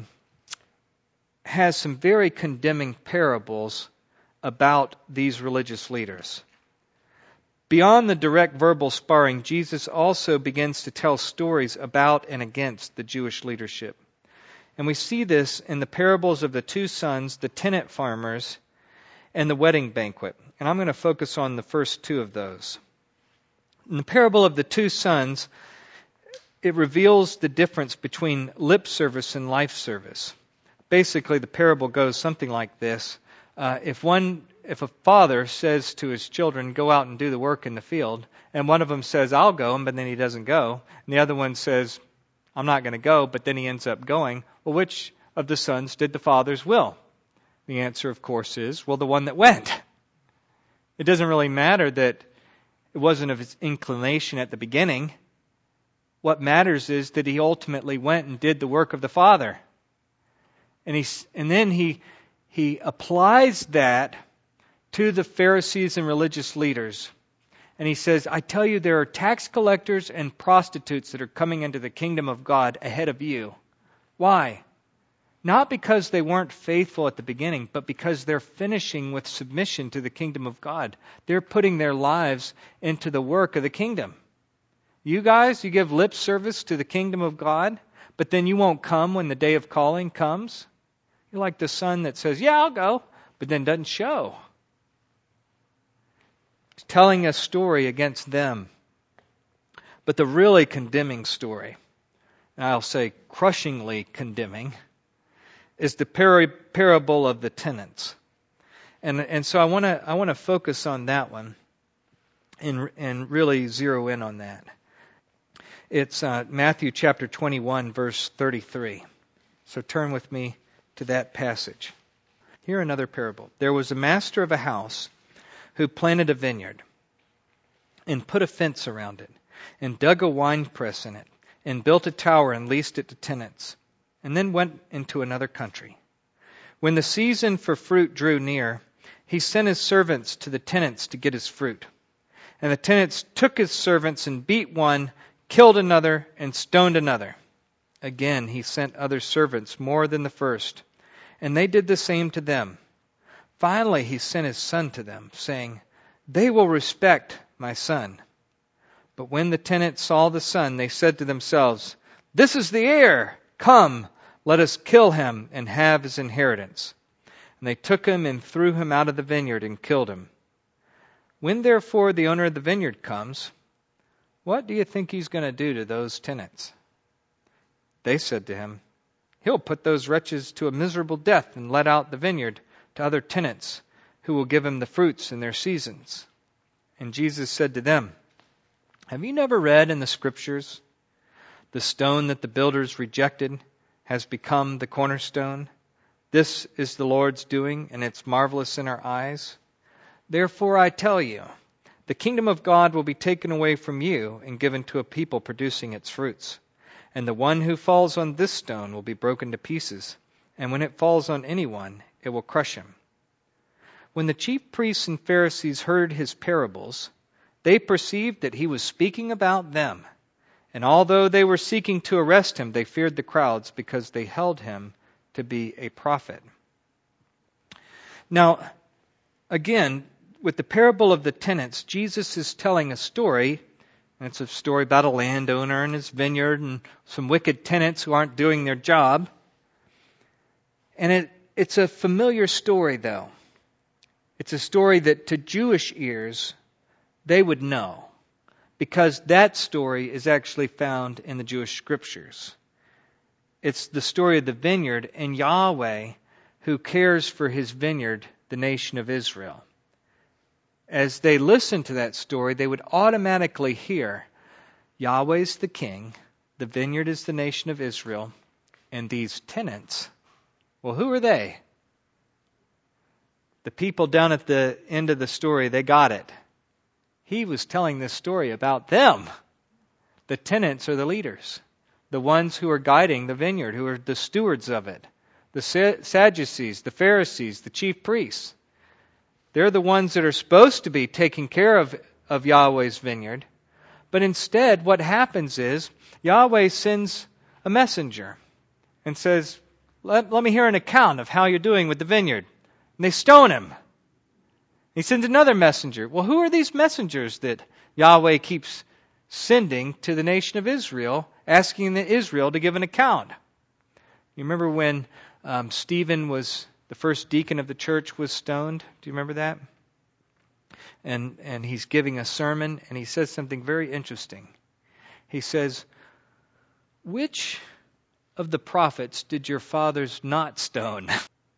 has some very condemning parables about these religious leaders. Beyond the direct verbal sparring, Jesus also begins to tell stories about and against the Jewish leadership. And we see this in the parables of the two sons, the tenant farmers, and the wedding banquet. And I'm going to focus on the first two of those. In the parable of the two sons, it reveals the difference between lip service and life service. Basically, the parable goes something like this. If a father says to his children, go out and do the work in the field, and one of them says, I'll go, but then he doesn't go, and the other one says, I'm not going to go, but then he ends up going, well, which of the sons did the father's will? The answer, of course, is, well, the one that went. It doesn't really matter that it wasn't of his inclination at the beginning. What matters is that he ultimately went and did the work of the Father. And then he applies that to the Pharisees and religious leaders. And he says, I tell you, there are tax collectors and prostitutes that are coming into the kingdom of God ahead of you. Why? Not because they weren't faithful at the beginning, but because they're finishing with submission to the kingdom of God. They're putting their lives into the work of the kingdom. You guys, you give lip service to the kingdom of God, but then you won't come when the day of calling comes. You're like the son that says, yeah, I'll go, but then doesn't show. He's telling a story against them. But the really condemning story, and I'll say crushingly condemning, is the parable of the tenants. And so I want to focus on that one and really zero in on that. It's Matthew chapter 21, verse 33. So turn with me to that passage. Here another parable. There was a master of a house who planted a vineyard and put a fence around it and dug a winepress in it and built a tower and leased it to tenants and then went into another country. When the season for fruit drew near, he sent his servants to the tenants to get his fruit. And the tenants took his servants and beat one, killed another, and stoned another. Again he sent other servants more than the first, and they did the same to them. Finally he sent his son to them, saying, "They will respect my son." But when the tenants saw the son, they said to themselves, "This is the heir. Come, let us kill him and have his inheritance." And they took him and threw him out of the vineyard and killed him. When therefore the owner of the vineyard comes, what do you think he's going to do to those tenants? They said to him, "He'll put those wretches to a miserable death and let out the vineyard to other tenants who will give him the fruits in their seasons." And Jesus said to them, "Have you never read in the Scriptures, the stone that the builders rejected has become the cornerstone? This is the Lord's doing, and it's marvelous in our eyes. Therefore I tell you, the kingdom of God will be taken away from you and given to a people producing its fruits. And the one who falls on this stone will be broken to pieces, and when it falls on anyone, it will crush him." When the chief priests and Pharisees heard his parables, they perceived that he was speaking about them. And although they were seeking to arrest him, they feared the crowds because they held him to be a prophet. Now, again, with the parable of the tenants, Jesus is telling a story. And it's a story about a landowner and his vineyard and some wicked tenants who aren't doing their job. And it's a familiar story, though. It's a story that to Jewish ears, they would know, because that story is actually found in the Jewish scriptures. It's the story of the vineyard and Yahweh who cares for his vineyard, the nation of Israel. As they listen to that story, they would automatically hear, Yahweh's the king, the vineyard is the nation of Israel, and these tenants, well, who are they? The people down at the end of the story, they got it. He was telling this story about them. The tenants are the leaders, the ones who are guiding the vineyard, who are the stewards of it, the Sadducees, the Pharisees, the chief priests. They're the ones that are supposed to be taking care of Yahweh's vineyard. But instead, what happens is Yahweh sends a messenger and says, let me hear an account of how you're doing with the vineyard. And they stone him. He sends another messenger. Well, who are these messengers that Yahweh keeps sending to the nation of Israel, asking Israel to give an account? You remember when Stephen was the first deacon of the church was stoned? Do you remember that? And he's giving a sermon, and he says something very interesting. He says, "Which of the prophets did your fathers not stone?"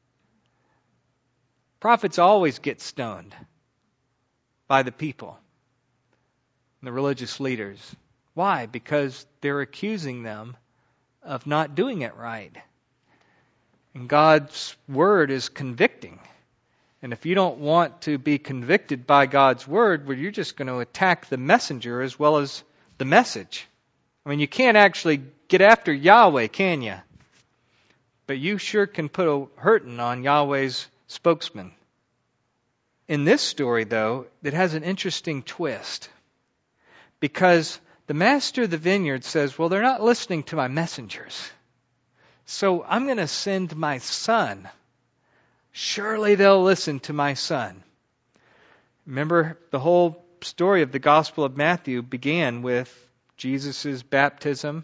Prophets always get stoned by the people, the religious leaders. Why? Because they're accusing them of not doing it right. And God's word is convicting. And if you don't want to be convicted by God's word, well, you're just going to attack the messenger as well as the message. I mean, you can't actually get after Yahweh, can you? But you sure can put a hurting on Yahweh's spokesman. In this story, though, it has an interesting twist. Because the master of the vineyard says, well, they're not listening to my messengers. So I'm going to send my son. Surely they'll listen to my son. Remember, the whole story of the Gospel of Matthew began with Jesus' baptism.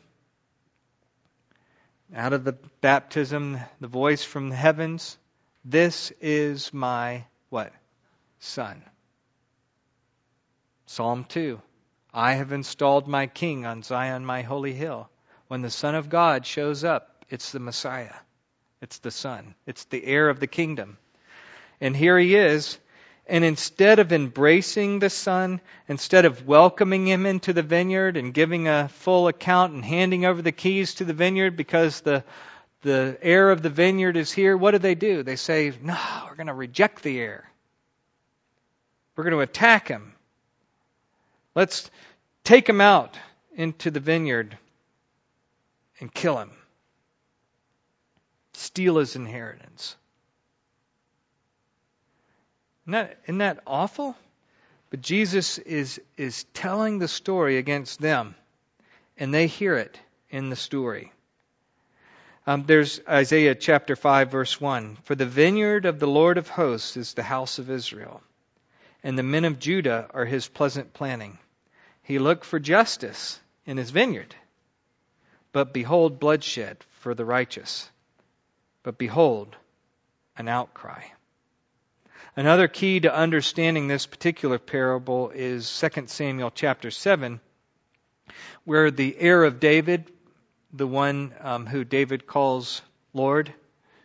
Out of the baptism, the voice from the heavens, "This is my," what? "Son." Psalm 2, "I have installed my king on Zion, my holy hill." When the Son of God shows up, it's the Messiah. It's the Son. It's the heir of the kingdom. And here he is. And instead of embracing the son, instead of welcoming him into the vineyard and giving a full account and handing over the keys to the vineyard because the heir of the vineyard is here, what do? They say, no, we're going to reject the heir. We're going to attack him. Let's take him out into the vineyard and kill him. Steal his inheritance. Isn't that awful? But Jesus is telling the story against them, and they hear it in the story. There's Isaiah chapter 5, verse 1. For the vineyard of the Lord of hosts is the house of Israel, and the men of Judah are his pleasant planting. He looked for justice in his vineyard, but behold bloodshed for the righteous. But behold, an outcry. Another key to understanding this particular parable is 2 Samuel chapter 7, where the heir of David, the one who David calls Lord,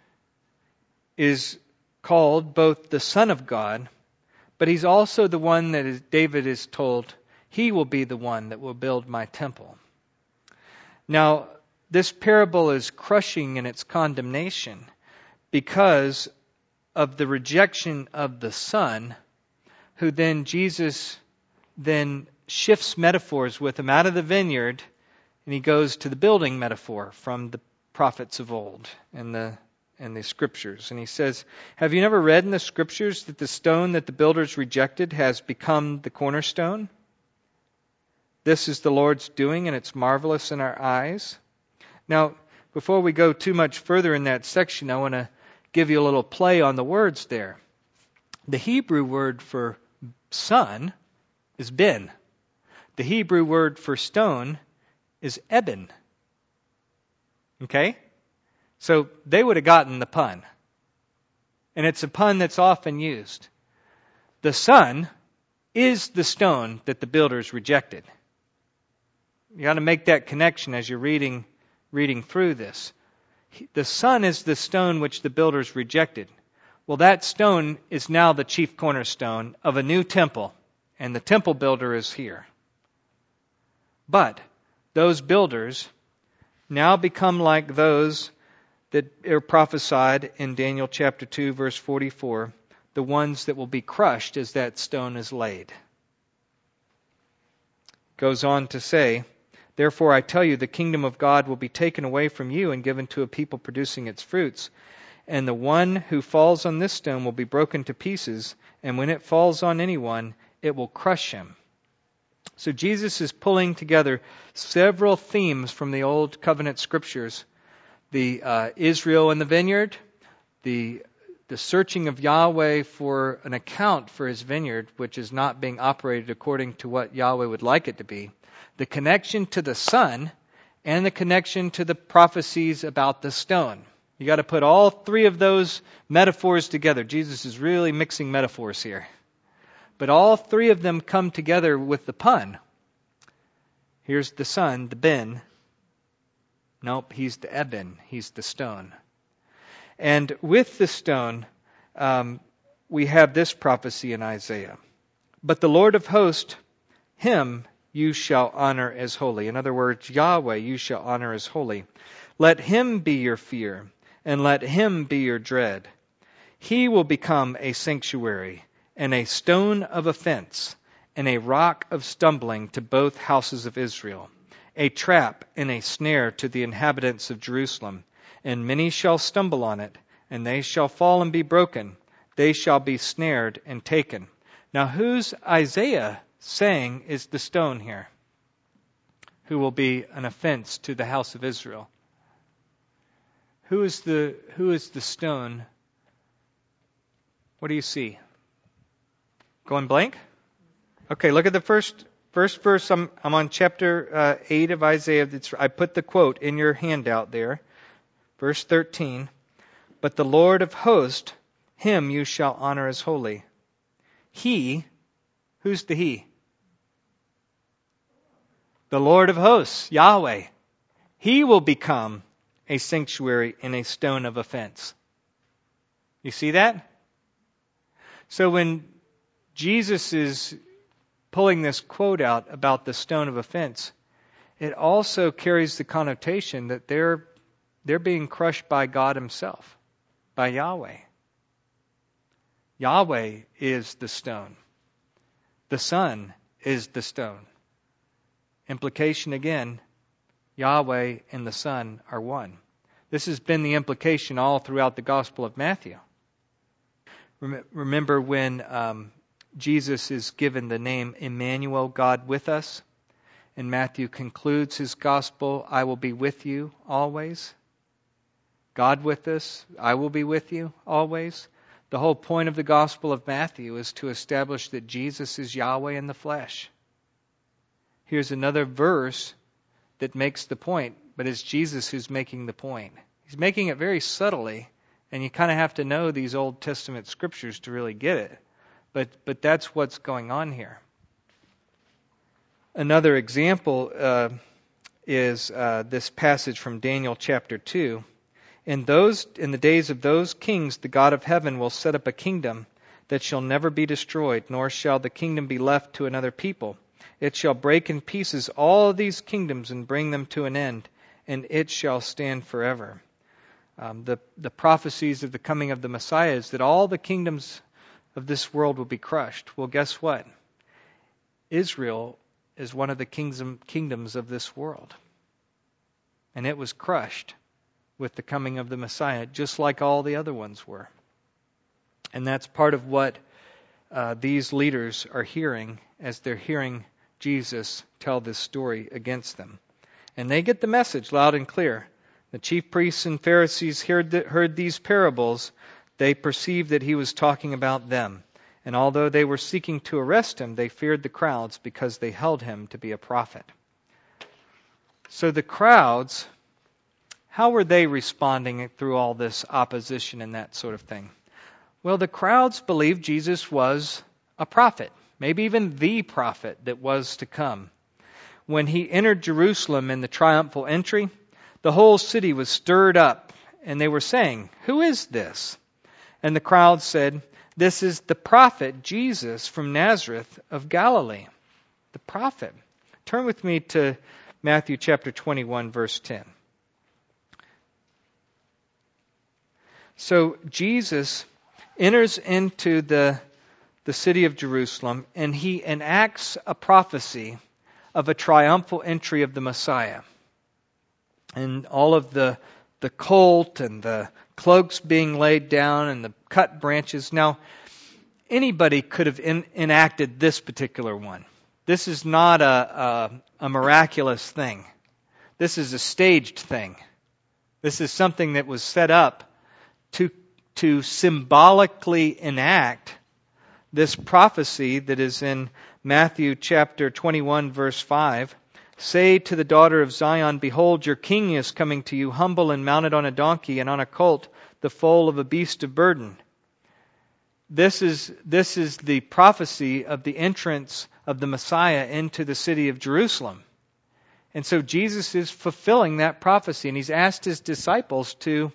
is called both the Son of God, but he's also the one that David is told, he will be the one that will build my temple. Now, this parable is crushing in its condemnation because of the rejection of the Son, who then Jesus then shifts metaphors with him out of the vineyard, and he goes to the building metaphor from the prophets of old and the Scriptures. And he says, have you never read in the Scriptures that the stone that the builders rejected has become the cornerstone? This is the Lord's doing, and it's marvelous in our eyes. Now, before we go too much further in that section, I want to give you a little play on the words there. The Hebrew word for son is ben. The Hebrew word for stone is eben. Okay? So they would have gotten the pun. And it's a pun that's often used. The son is the stone that the builders rejected. You got to make that connection as you're reading through this. The Son is the stone which the builders rejected. Well, that stone is now the chief cornerstone of a new temple, and the temple builder is here. But those builders now become like those that are prophesied in Daniel chapter 2, verse 44, the ones that will be crushed as that stone is laid. Goes on to say, therefore, I tell you, the kingdom of God will be taken away from you and given to a people producing its fruits. And the one who falls on this stone will be broken to pieces, and when it falls on anyone, it will crush him. So Jesus is pulling together several themes from the Old Covenant Scriptures. The Israel in the vineyard, the searching of Yahweh for an account for his vineyard, which is not being operated according to what Yahweh would like it to be. The connection to the Son, and the connection to the prophecies about the stone. You got to put all three of those metaphors together. Jesus is really mixing metaphors here. But all three of them come together with the pun. Here's the Son, the ben. Nope, he's the eben. He's the stone. And with the stone, we have this prophecy in Isaiah. But the Lord of hosts, him you shall honor as holy. In other words, Yahweh you shall honor as holy. Let him be your fear, and let him be your dread. He will become a sanctuary, and a stone of offense, and a rock of stumbling to both houses of Israel, a trap and a snare to the inhabitants of Jerusalem. And many shall stumble on it, and they shall fall and be broken. They shall be snared and taken. Now who's Isaiah saying is the stone here, who will be an offense to the house of Israel? Who is the stone? What do you see? Going blank? Okay, look at the first verse. I'm on chapter 8 of Isaiah. I put the quote in your handout there. Verse 13. But the Lord of hosts, him you shall honor as holy. He, who's the he? The Lord of hosts, Yahweh. He will become a sanctuary and a stone of offense. You see that? So when Jesus is pulling this quote out about the stone of offense, it also carries the connotation that they're being crushed by God himself, by Yahweh. Yahweh is the stone. The Son is the stone. Implication again, Yahweh and the Son are one. This has been the implication all throughout the Gospel of Matthew. Remember when Jesus is given the name Emmanuel, God with us? And Matthew concludes his Gospel, I will be with you always. God with us, I will be with you always. The whole point of the Gospel of Matthew is to establish that Jesus is Yahweh in the flesh. Here's another verse that makes the point, but it's Jesus who's making the point. He's making it very subtly, and you kind of have to know these Old Testament scriptures to really get it. But that's what's going on here. Another example is this passage from Daniel chapter 2. In the days of those kings, the God of heaven will set up a kingdom that shall never be destroyed, nor shall the kingdom be left to another people. It shall break in pieces all of these kingdoms and bring them to an end, and it shall stand forever. The prophecies of the coming of the Messiah is that all the kingdoms of this world will be crushed. Well, guess what? Israel is one of the kingdoms of this world. And it was crushed with the coming of the Messiah, just like all the other ones were. And that's part of what these leaders are hearing as they're hearing Jesus tell this story against them. And they get the message loud and clear. The chief priests and Pharisees heard these parables. They perceived that he was talking about them. And although they were seeking to arrest him, they feared the crowds because they held him to be a prophet. So the crowds, how were they responding through all this opposition and that sort of thing? Well, the crowds believed Jesus was a prophet, maybe even the prophet that was to come. When he entered Jerusalem in the triumphal entry, the whole city was stirred up, and they were saying, "Who is this?" And the crowd said, "This is the prophet Jesus from Nazareth of Galilee." The prophet. Turn with me to Matthew chapter 21, verse 10. So Jesus enters into the city of Jerusalem, and he enacts a prophecy of a triumphal entry of the Messiah. And all of the colt and the cloaks being laid down and the cut branches. Now, anybody could have enacted this particular one. This is not a miraculous thing. This is a staged thing. This is something that was set up to symbolically enact this prophecy that is in Matthew chapter 21, verse 5. Say to the daughter of Zion, behold, your king is coming to you, humble and mounted on a donkey and on a colt, the foal of a beast of burden. This is the prophecy of the entrance of the Messiah into the city of Jerusalem. And so Jesus is fulfilling that prophecy, and he's asked his disciples to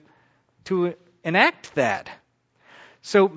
enact that. So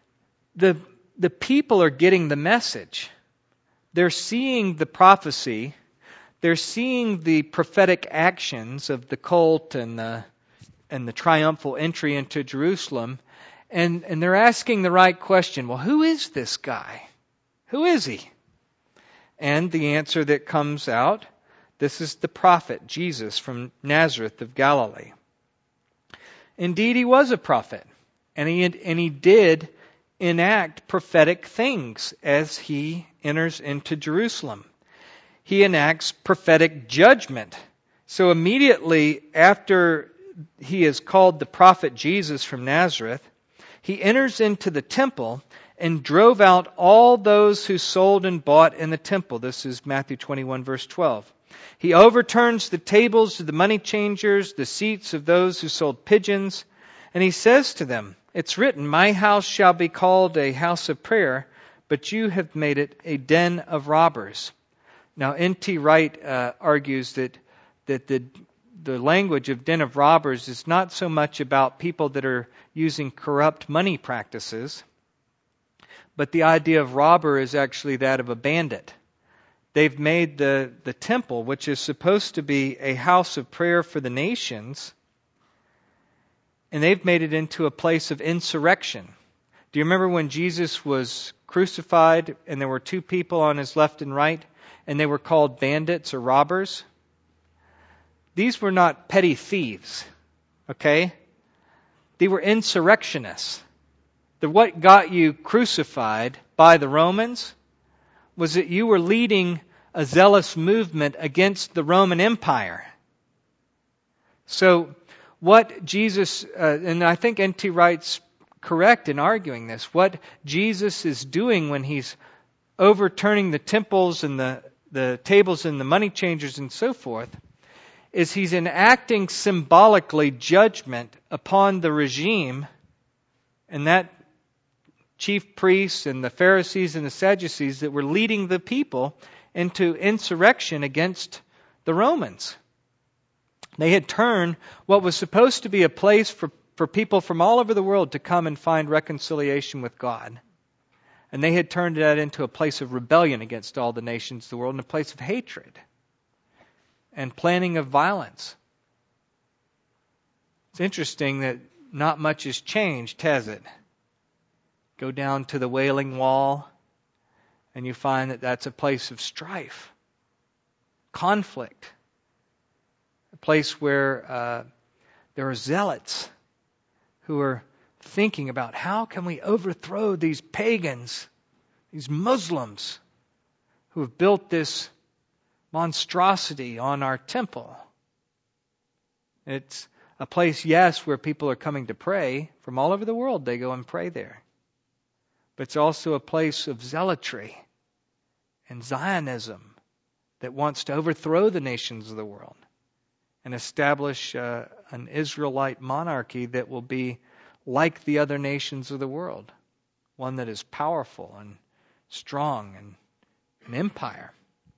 the people are getting the message. They're seeing the prophecy. They're seeing the prophetic actions of the colt and the triumphal entry into Jerusalem. And they're asking the right question. Well, who is this guy? Who is he? And the answer that comes out, this is the prophet, Jesus from Nazareth of Galilee. Indeed, he was a prophet. And he did enact prophetic things as he enters into Jerusalem. He enacts prophetic judgment. So immediately after he is called the prophet Jesus from Nazareth, he enters into the temple and drove out all those who sold and bought in the temple. This is Matthew 21, verse 12. He overturns the tables of the money changers, the seats of those who sold pigeons, and he says to them, it's written, my house shall be called a house of prayer, but you have made it a den of robbers. Now, N.T. Wright argues that the language of den of robbers is not so much about people that are using corrupt money practices, but the idea of robber is actually that of a bandit. They've made the temple, which is supposed to be a house of prayer for the nations, and they've made it into a place of insurrection. Do you remember when Jesus was crucified and there were two people on his left and right, and they were called bandits or robbers? These were not petty thieves, okay? They were insurrectionists. What got you crucified by the Romans was that you were leading a zealous movement against the Roman Empire. So what Jesus, and I think N.T. Wright's correct in arguing this, what Jesus is doing when he's overturning the temples and the tables and the money changers and so forth, is he's enacting symbolically judgment upon the regime, and that chief priests and the Pharisees and the Sadducees that were leading the people into insurrection against the Romans. They had turned what was supposed to be a place for people from all over the world to come and find reconciliation with God. And they had turned that into a place of rebellion against all the nations of the world and a place of hatred and planning of violence. It's interesting that not much has changed, has it? Go down to the Wailing Wall, and you find that that's a place of strife, conflict, a place where there are zealots who are thinking about how can we overthrow these pagans, these Muslims who have built this monstrosity on our temple. It's a place, yes, where people are coming to pray. From all over the world, they go and pray there. But it's also a place of zealotry and Zionism that wants to overthrow the nations of the world and establish an Israelite monarchy that will be like the other nations of the world, one that is powerful and strong and an empire.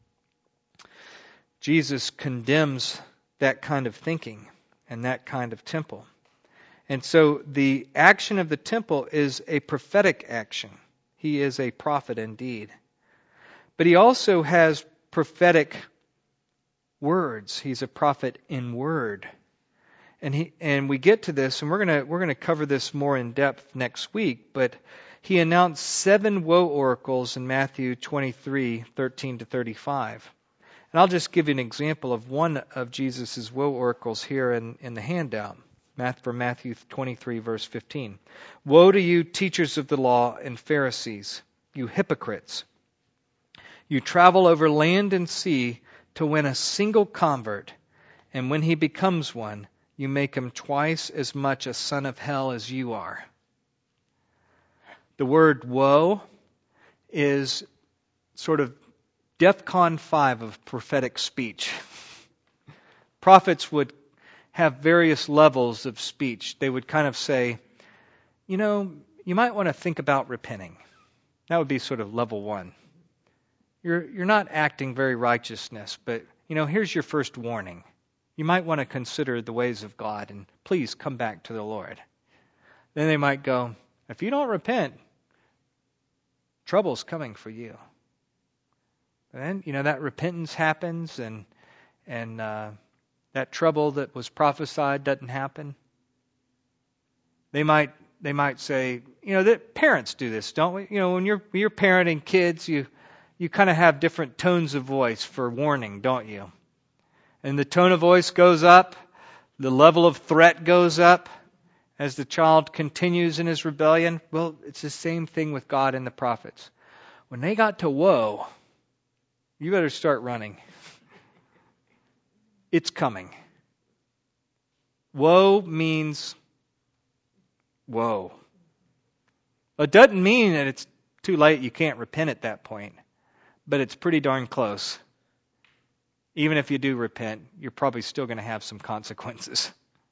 Jesus condemns that kind of thinking and that kind of temple. And so the action of the temple is a prophetic action. He is a prophet indeed. But he also has prophetic words. He's a prophet in word. And we get to this, and we're going to cover this more in depth next week, but he announced 7 woe oracles in Matthew 23:13-35. And I'll just give you an example of one of Jesus' woe oracles here in the handout. From Matthew 23, verse 15. Woe to you, teachers of the law and Pharisees, you hypocrites! You travel over land and sea to win a single convert, and when he becomes one, you make him twice as much a son of hell as you are. The word woe is sort of DEFCON 5 of prophetic speech. Prophets would have various levels of speech. They would kind of say, you might want to think about repenting. That would be sort of level 1. You're not acting very righteousness, but here's your first warning. You might want to consider the ways of God and please come back to the Lord. Then they might go, if you don't repent, trouble's coming for you. And then, that repentance happens and that trouble that was prophesied doesn't happen. They might say, that parents do this, don't we? When you're parenting kids, you kind of have different tones of voice for warning, don't you? And the tone of voice goes up, the level of threat goes up as the child continues in his rebellion. Well, it's the same thing with God and the prophets. When they got to woe, you better start running. It's coming. Woe means woe. It doesn't mean that it's too late, you can't repent at that point. But it's pretty darn close. Even if you do repent, you're probably still going to have some consequences.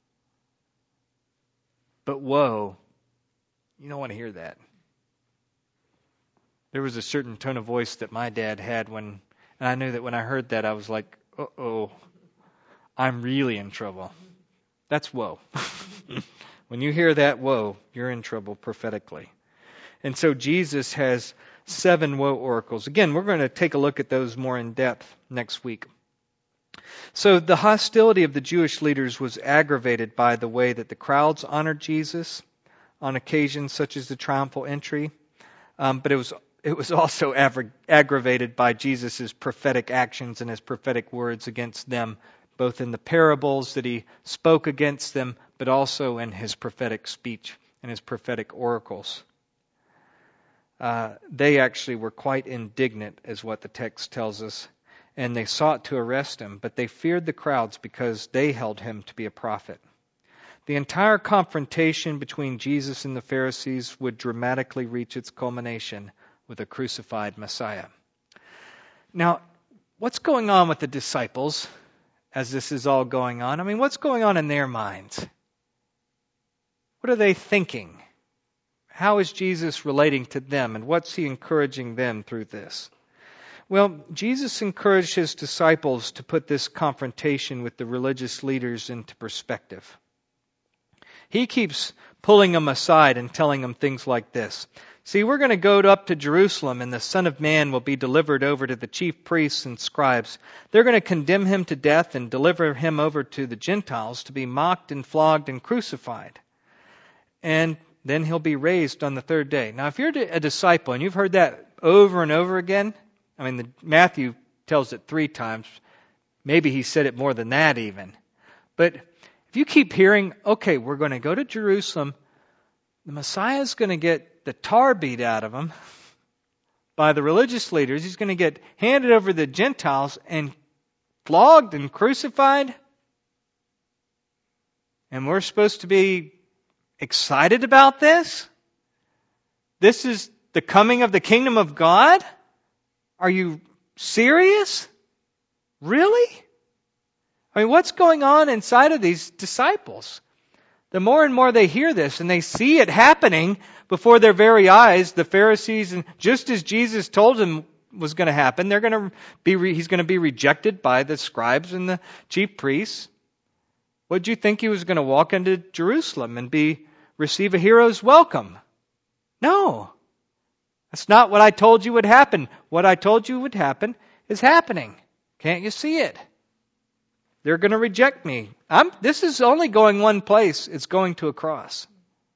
But woe, you don't want to hear that. There was a certain tone of voice that my dad had and I knew that when I heard that, I was like, uh-oh, I'm really in trouble. That's woe. When you hear that woe, you're in trouble prophetically. And so Jesus has 7 woe oracles. Again, we're going to take a look at those more in depth next week. So the hostility of the Jewish leaders was aggravated by the way that the crowds honored Jesus on occasions such as the triumphal entry, but it was also aggravated by Jesus' prophetic actions and his prophetic words against them, both in the parables that he spoke against them, but also in his prophetic speech and his prophetic oracles. They actually were quite indignant, is what the text tells us, and they sought to arrest him, but they feared the crowds because they held him to be a prophet. The entire confrontation between Jesus and the Pharisees would dramatically reach its culmination with a crucified Messiah. Now, what's going on with the disciples as this is all going on? I mean, what's going on in their minds? What are they thinking? How is Jesus relating to them, and what's he encouraging them through this? Well, Jesus encouraged his disciples to put this confrontation with the religious leaders into perspective. He keeps pulling them aside and telling them things like this. See, we're going to go up to Jerusalem, and the Son of Man will be delivered over to the chief priests and scribes. They're going to condemn him to death and deliver him over to the Gentiles to be mocked and flogged and crucified. And then he'll be raised on the 3rd day. Now, if you're a disciple, and you've heard that over and over again, I mean, Matthew tells it 3 times. Maybe he said it more than that even. But if you keep hearing, okay, we're going to go to Jerusalem, the Messiah's going to get the tar beat out of him by the religious leaders. He's going to get handed over to the Gentiles and flogged and crucified. And we're supposed to be excited about this? This is the coming of the kingdom of God? Are you serious? Really? I mean, what's going on inside of these disciples? The more and more they hear this and they see it happening before their very eyes, the Pharisees, and just as Jesus told them was going to happen, he's going to be rejected by the scribes and the chief priests. What did you think he was going to walk into Jerusalem and receive a hero's welcome? No. That's not what I told you would happen. What I told you would happen is happening. Can't you see it? They're going to reject me. This is only going one place. It's going to a cross.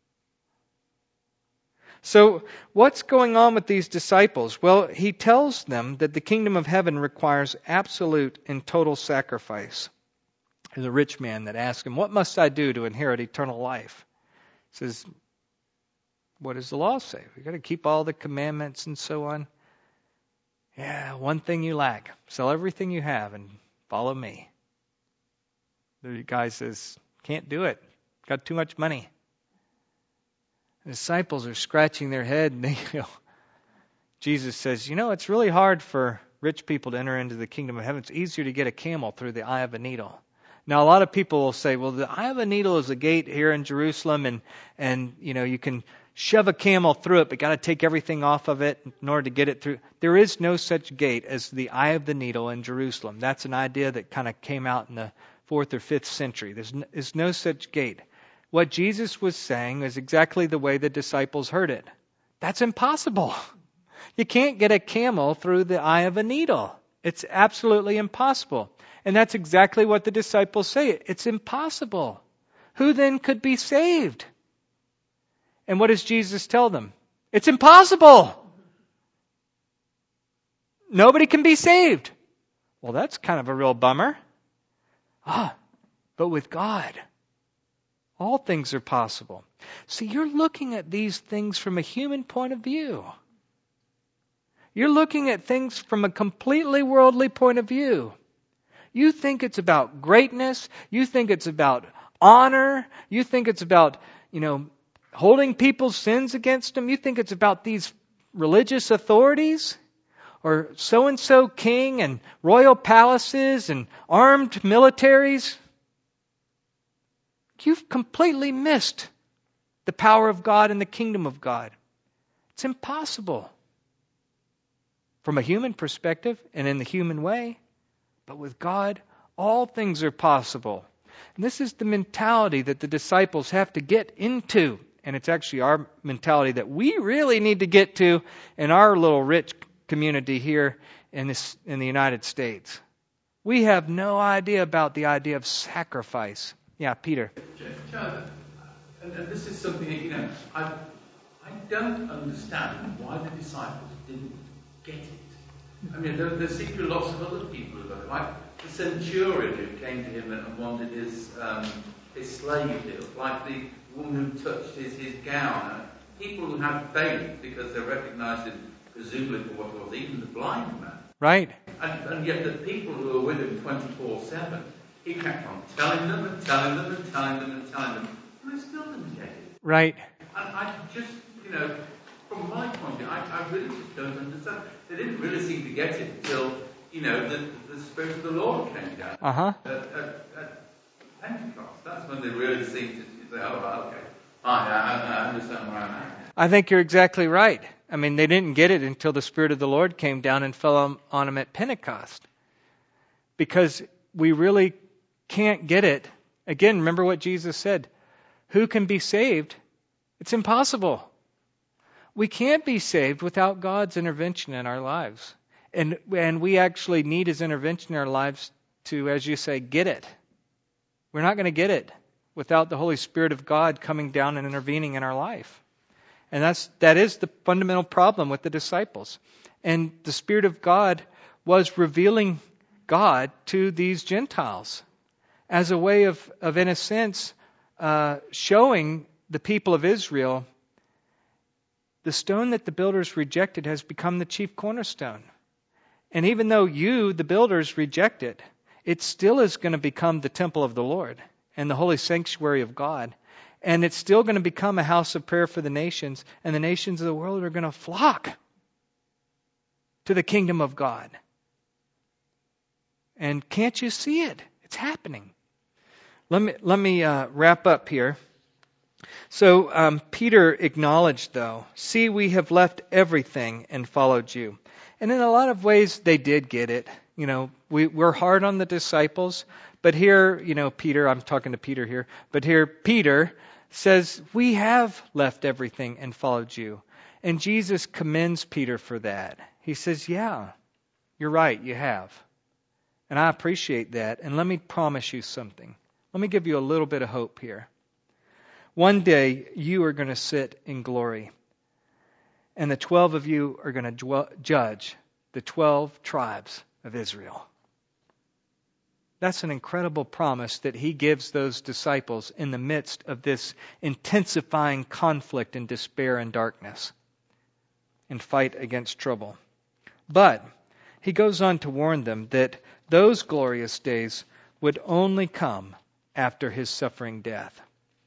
So what's going on with these disciples? Well, he tells them that the kingdom of heaven requires absolute and total sacrifice. There's a rich man that asked him, what must I do to inherit eternal life? He says, what does the law say? We've got to keep all the commandments and so on. Yeah, one thing you lack. Sell everything you have and follow me. The guy says, can't do it. Got too much money. The disciples are scratching their head and Jesus says, it's really hard for rich people to enter into the kingdom of heaven. It's easier to get a camel through the eye of a needle. Now, a lot of people will say, well, the eye of a needle is a gate here in Jerusalem, and you can shove a camel through it, but got to take everything off of it in order to get it through. There is no such gate as the eye of the needle in Jerusalem. That's an idea that kind of came out in the 4th or 5th century. There's no such gate. What Jesus was saying is exactly the way the disciples heard it. That's impossible. You can't get a camel through the eye of a needle. It's absolutely impossible. And that's exactly what the disciples say. It's impossible. Who then could be saved? And what does Jesus tell them? It's impossible. Nobody can be saved. Well, that's kind of a real bummer. But with God, all things are possible. See, you're looking at these things from a human point of view. You're looking at things from a completely worldly point of view. You think it's about greatness. You think it's about honor. You think it's about, holding people's sins against them. You think it's about these religious authorities or so-and-so king and royal palaces and armed militaries. You've completely missed the power of God and the kingdom of God. It's impossible from a human perspective and in the human way. But with God, all things are possible. And this is the mentality that the disciples have to get into And it's actually our mentality that we really need to get to in our little rich community here in the United States. We have no idea about the idea of sacrifice. Yeah, Peter. Joe, and this is something that, I don't understand why the disciples didn't get it. I mean, there seem to be lots of other people who got it. Like the centurion who came to him and wanted his slave deal, like the woman who touched his gown. People who have faith because they recognised him, presumably for what it was, even the blind man. Right. And yet the people who were with him 24/7, he kept on telling them and telling them and telling them and telling them, and they still didn't get it. Right. And I just, from my point of view, I really just don't understand. They didn't really seem to get it until, the Spirit of the Lord came down at Pentecost. That's when they really seemed to say, oh, okay, fine, I understand where I'm at. I think you're exactly right. I mean, they didn't get it until the Spirit of the Lord came down and fell on them at Pentecost. Because we really can't get it. Again, remember what Jesus said. Who can be saved? It's impossible. We can't be saved without God's intervention in our lives. And we actually need His intervention in our lives to, as you say, get it. We're not going to get it without the Holy Spirit of God coming down and intervening in our life. And that is the fundamental problem with the disciples. And the Spirit of God was revealing God to these Gentiles as a way of in a sense, showing the people of Israel the stone that the builders rejected has become the chief cornerstone. And even though you, the builders, reject it, it still is going to become the temple of the Lord and the holy sanctuary of God. And it's still going to become a house of prayer for the nations, and the nations of the world are going to flock to the kingdom of God. And can't you see it? It's happening. Let me wrap up here. So Peter acknowledged, though, see, we have left everything and followed you. And in a lot of ways, they did get it. We're hard on the disciples, but here, Peter, I'm talking to Peter here, but here Peter says, we have left everything and followed you. And Jesus commends Peter for that. He says, yeah, you're right, you have. And I appreciate that. And let me promise you something. Let me give you a little bit of hope here. One day, you are going to sit in glory. And the 12 of you are going to judge the 12 tribes of Israel. That's an incredible promise that He gives those disciples in the midst of this intensifying conflict and despair and darkness and fight against trouble. But He goes on to warn them that those glorious days would only come after His suffering death.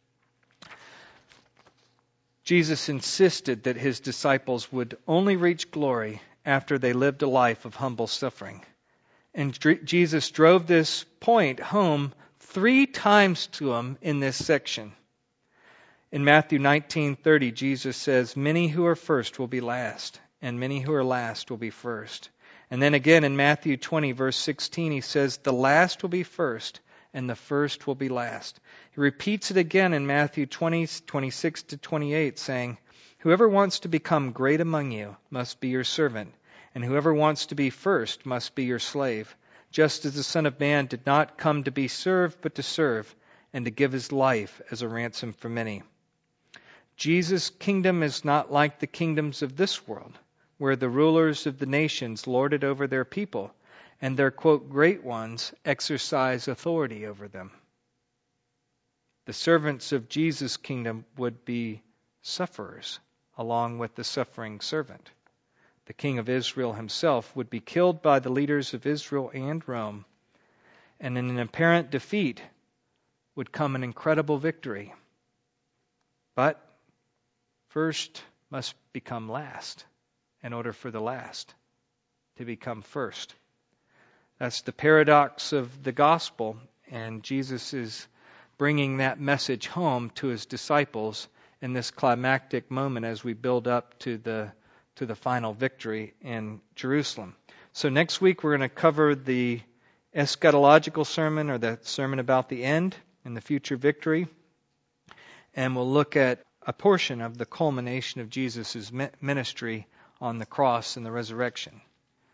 Jesus insisted that His disciples would only reach glory after they lived a life of humble suffering. And Jesus drove this point home 3 times to them in this section. In Matthew 19:30, Jesus says, many who are first will be last, and many who are last will be first. And then again in Matthew 20, verse 16, He says, the last will be first, and the first will be last. He repeats it again in Matthew 20, 26 to 28, saying, whoever wants to become great among you must be your servant, and whoever wants to be first must be your slave, just as the Son of Man did not come to be served, but to serve, and to give His life as a ransom for many. Jesus' kingdom is not like the kingdoms of this world, where the rulers of the nations lord it over their people, and their, quote, great ones exercise authority over them. The servants of Jesus' kingdom would be sufferers, along with the suffering servant. The king of Israel himself would be killed by the leaders of Israel and Rome, and in an apparent defeat would come an incredible victory. But first must become last, in order for the last to become first. That's the paradox of the gospel, and Jesus is bringing that message home to His disciples in this climactic moment as we build up to the final victory in Jerusalem. So next week we're going to cover the eschatological sermon, or the sermon about the end and the future victory, and we'll look at portion of the culmination of Jesus' ministry on the cross and the resurrection.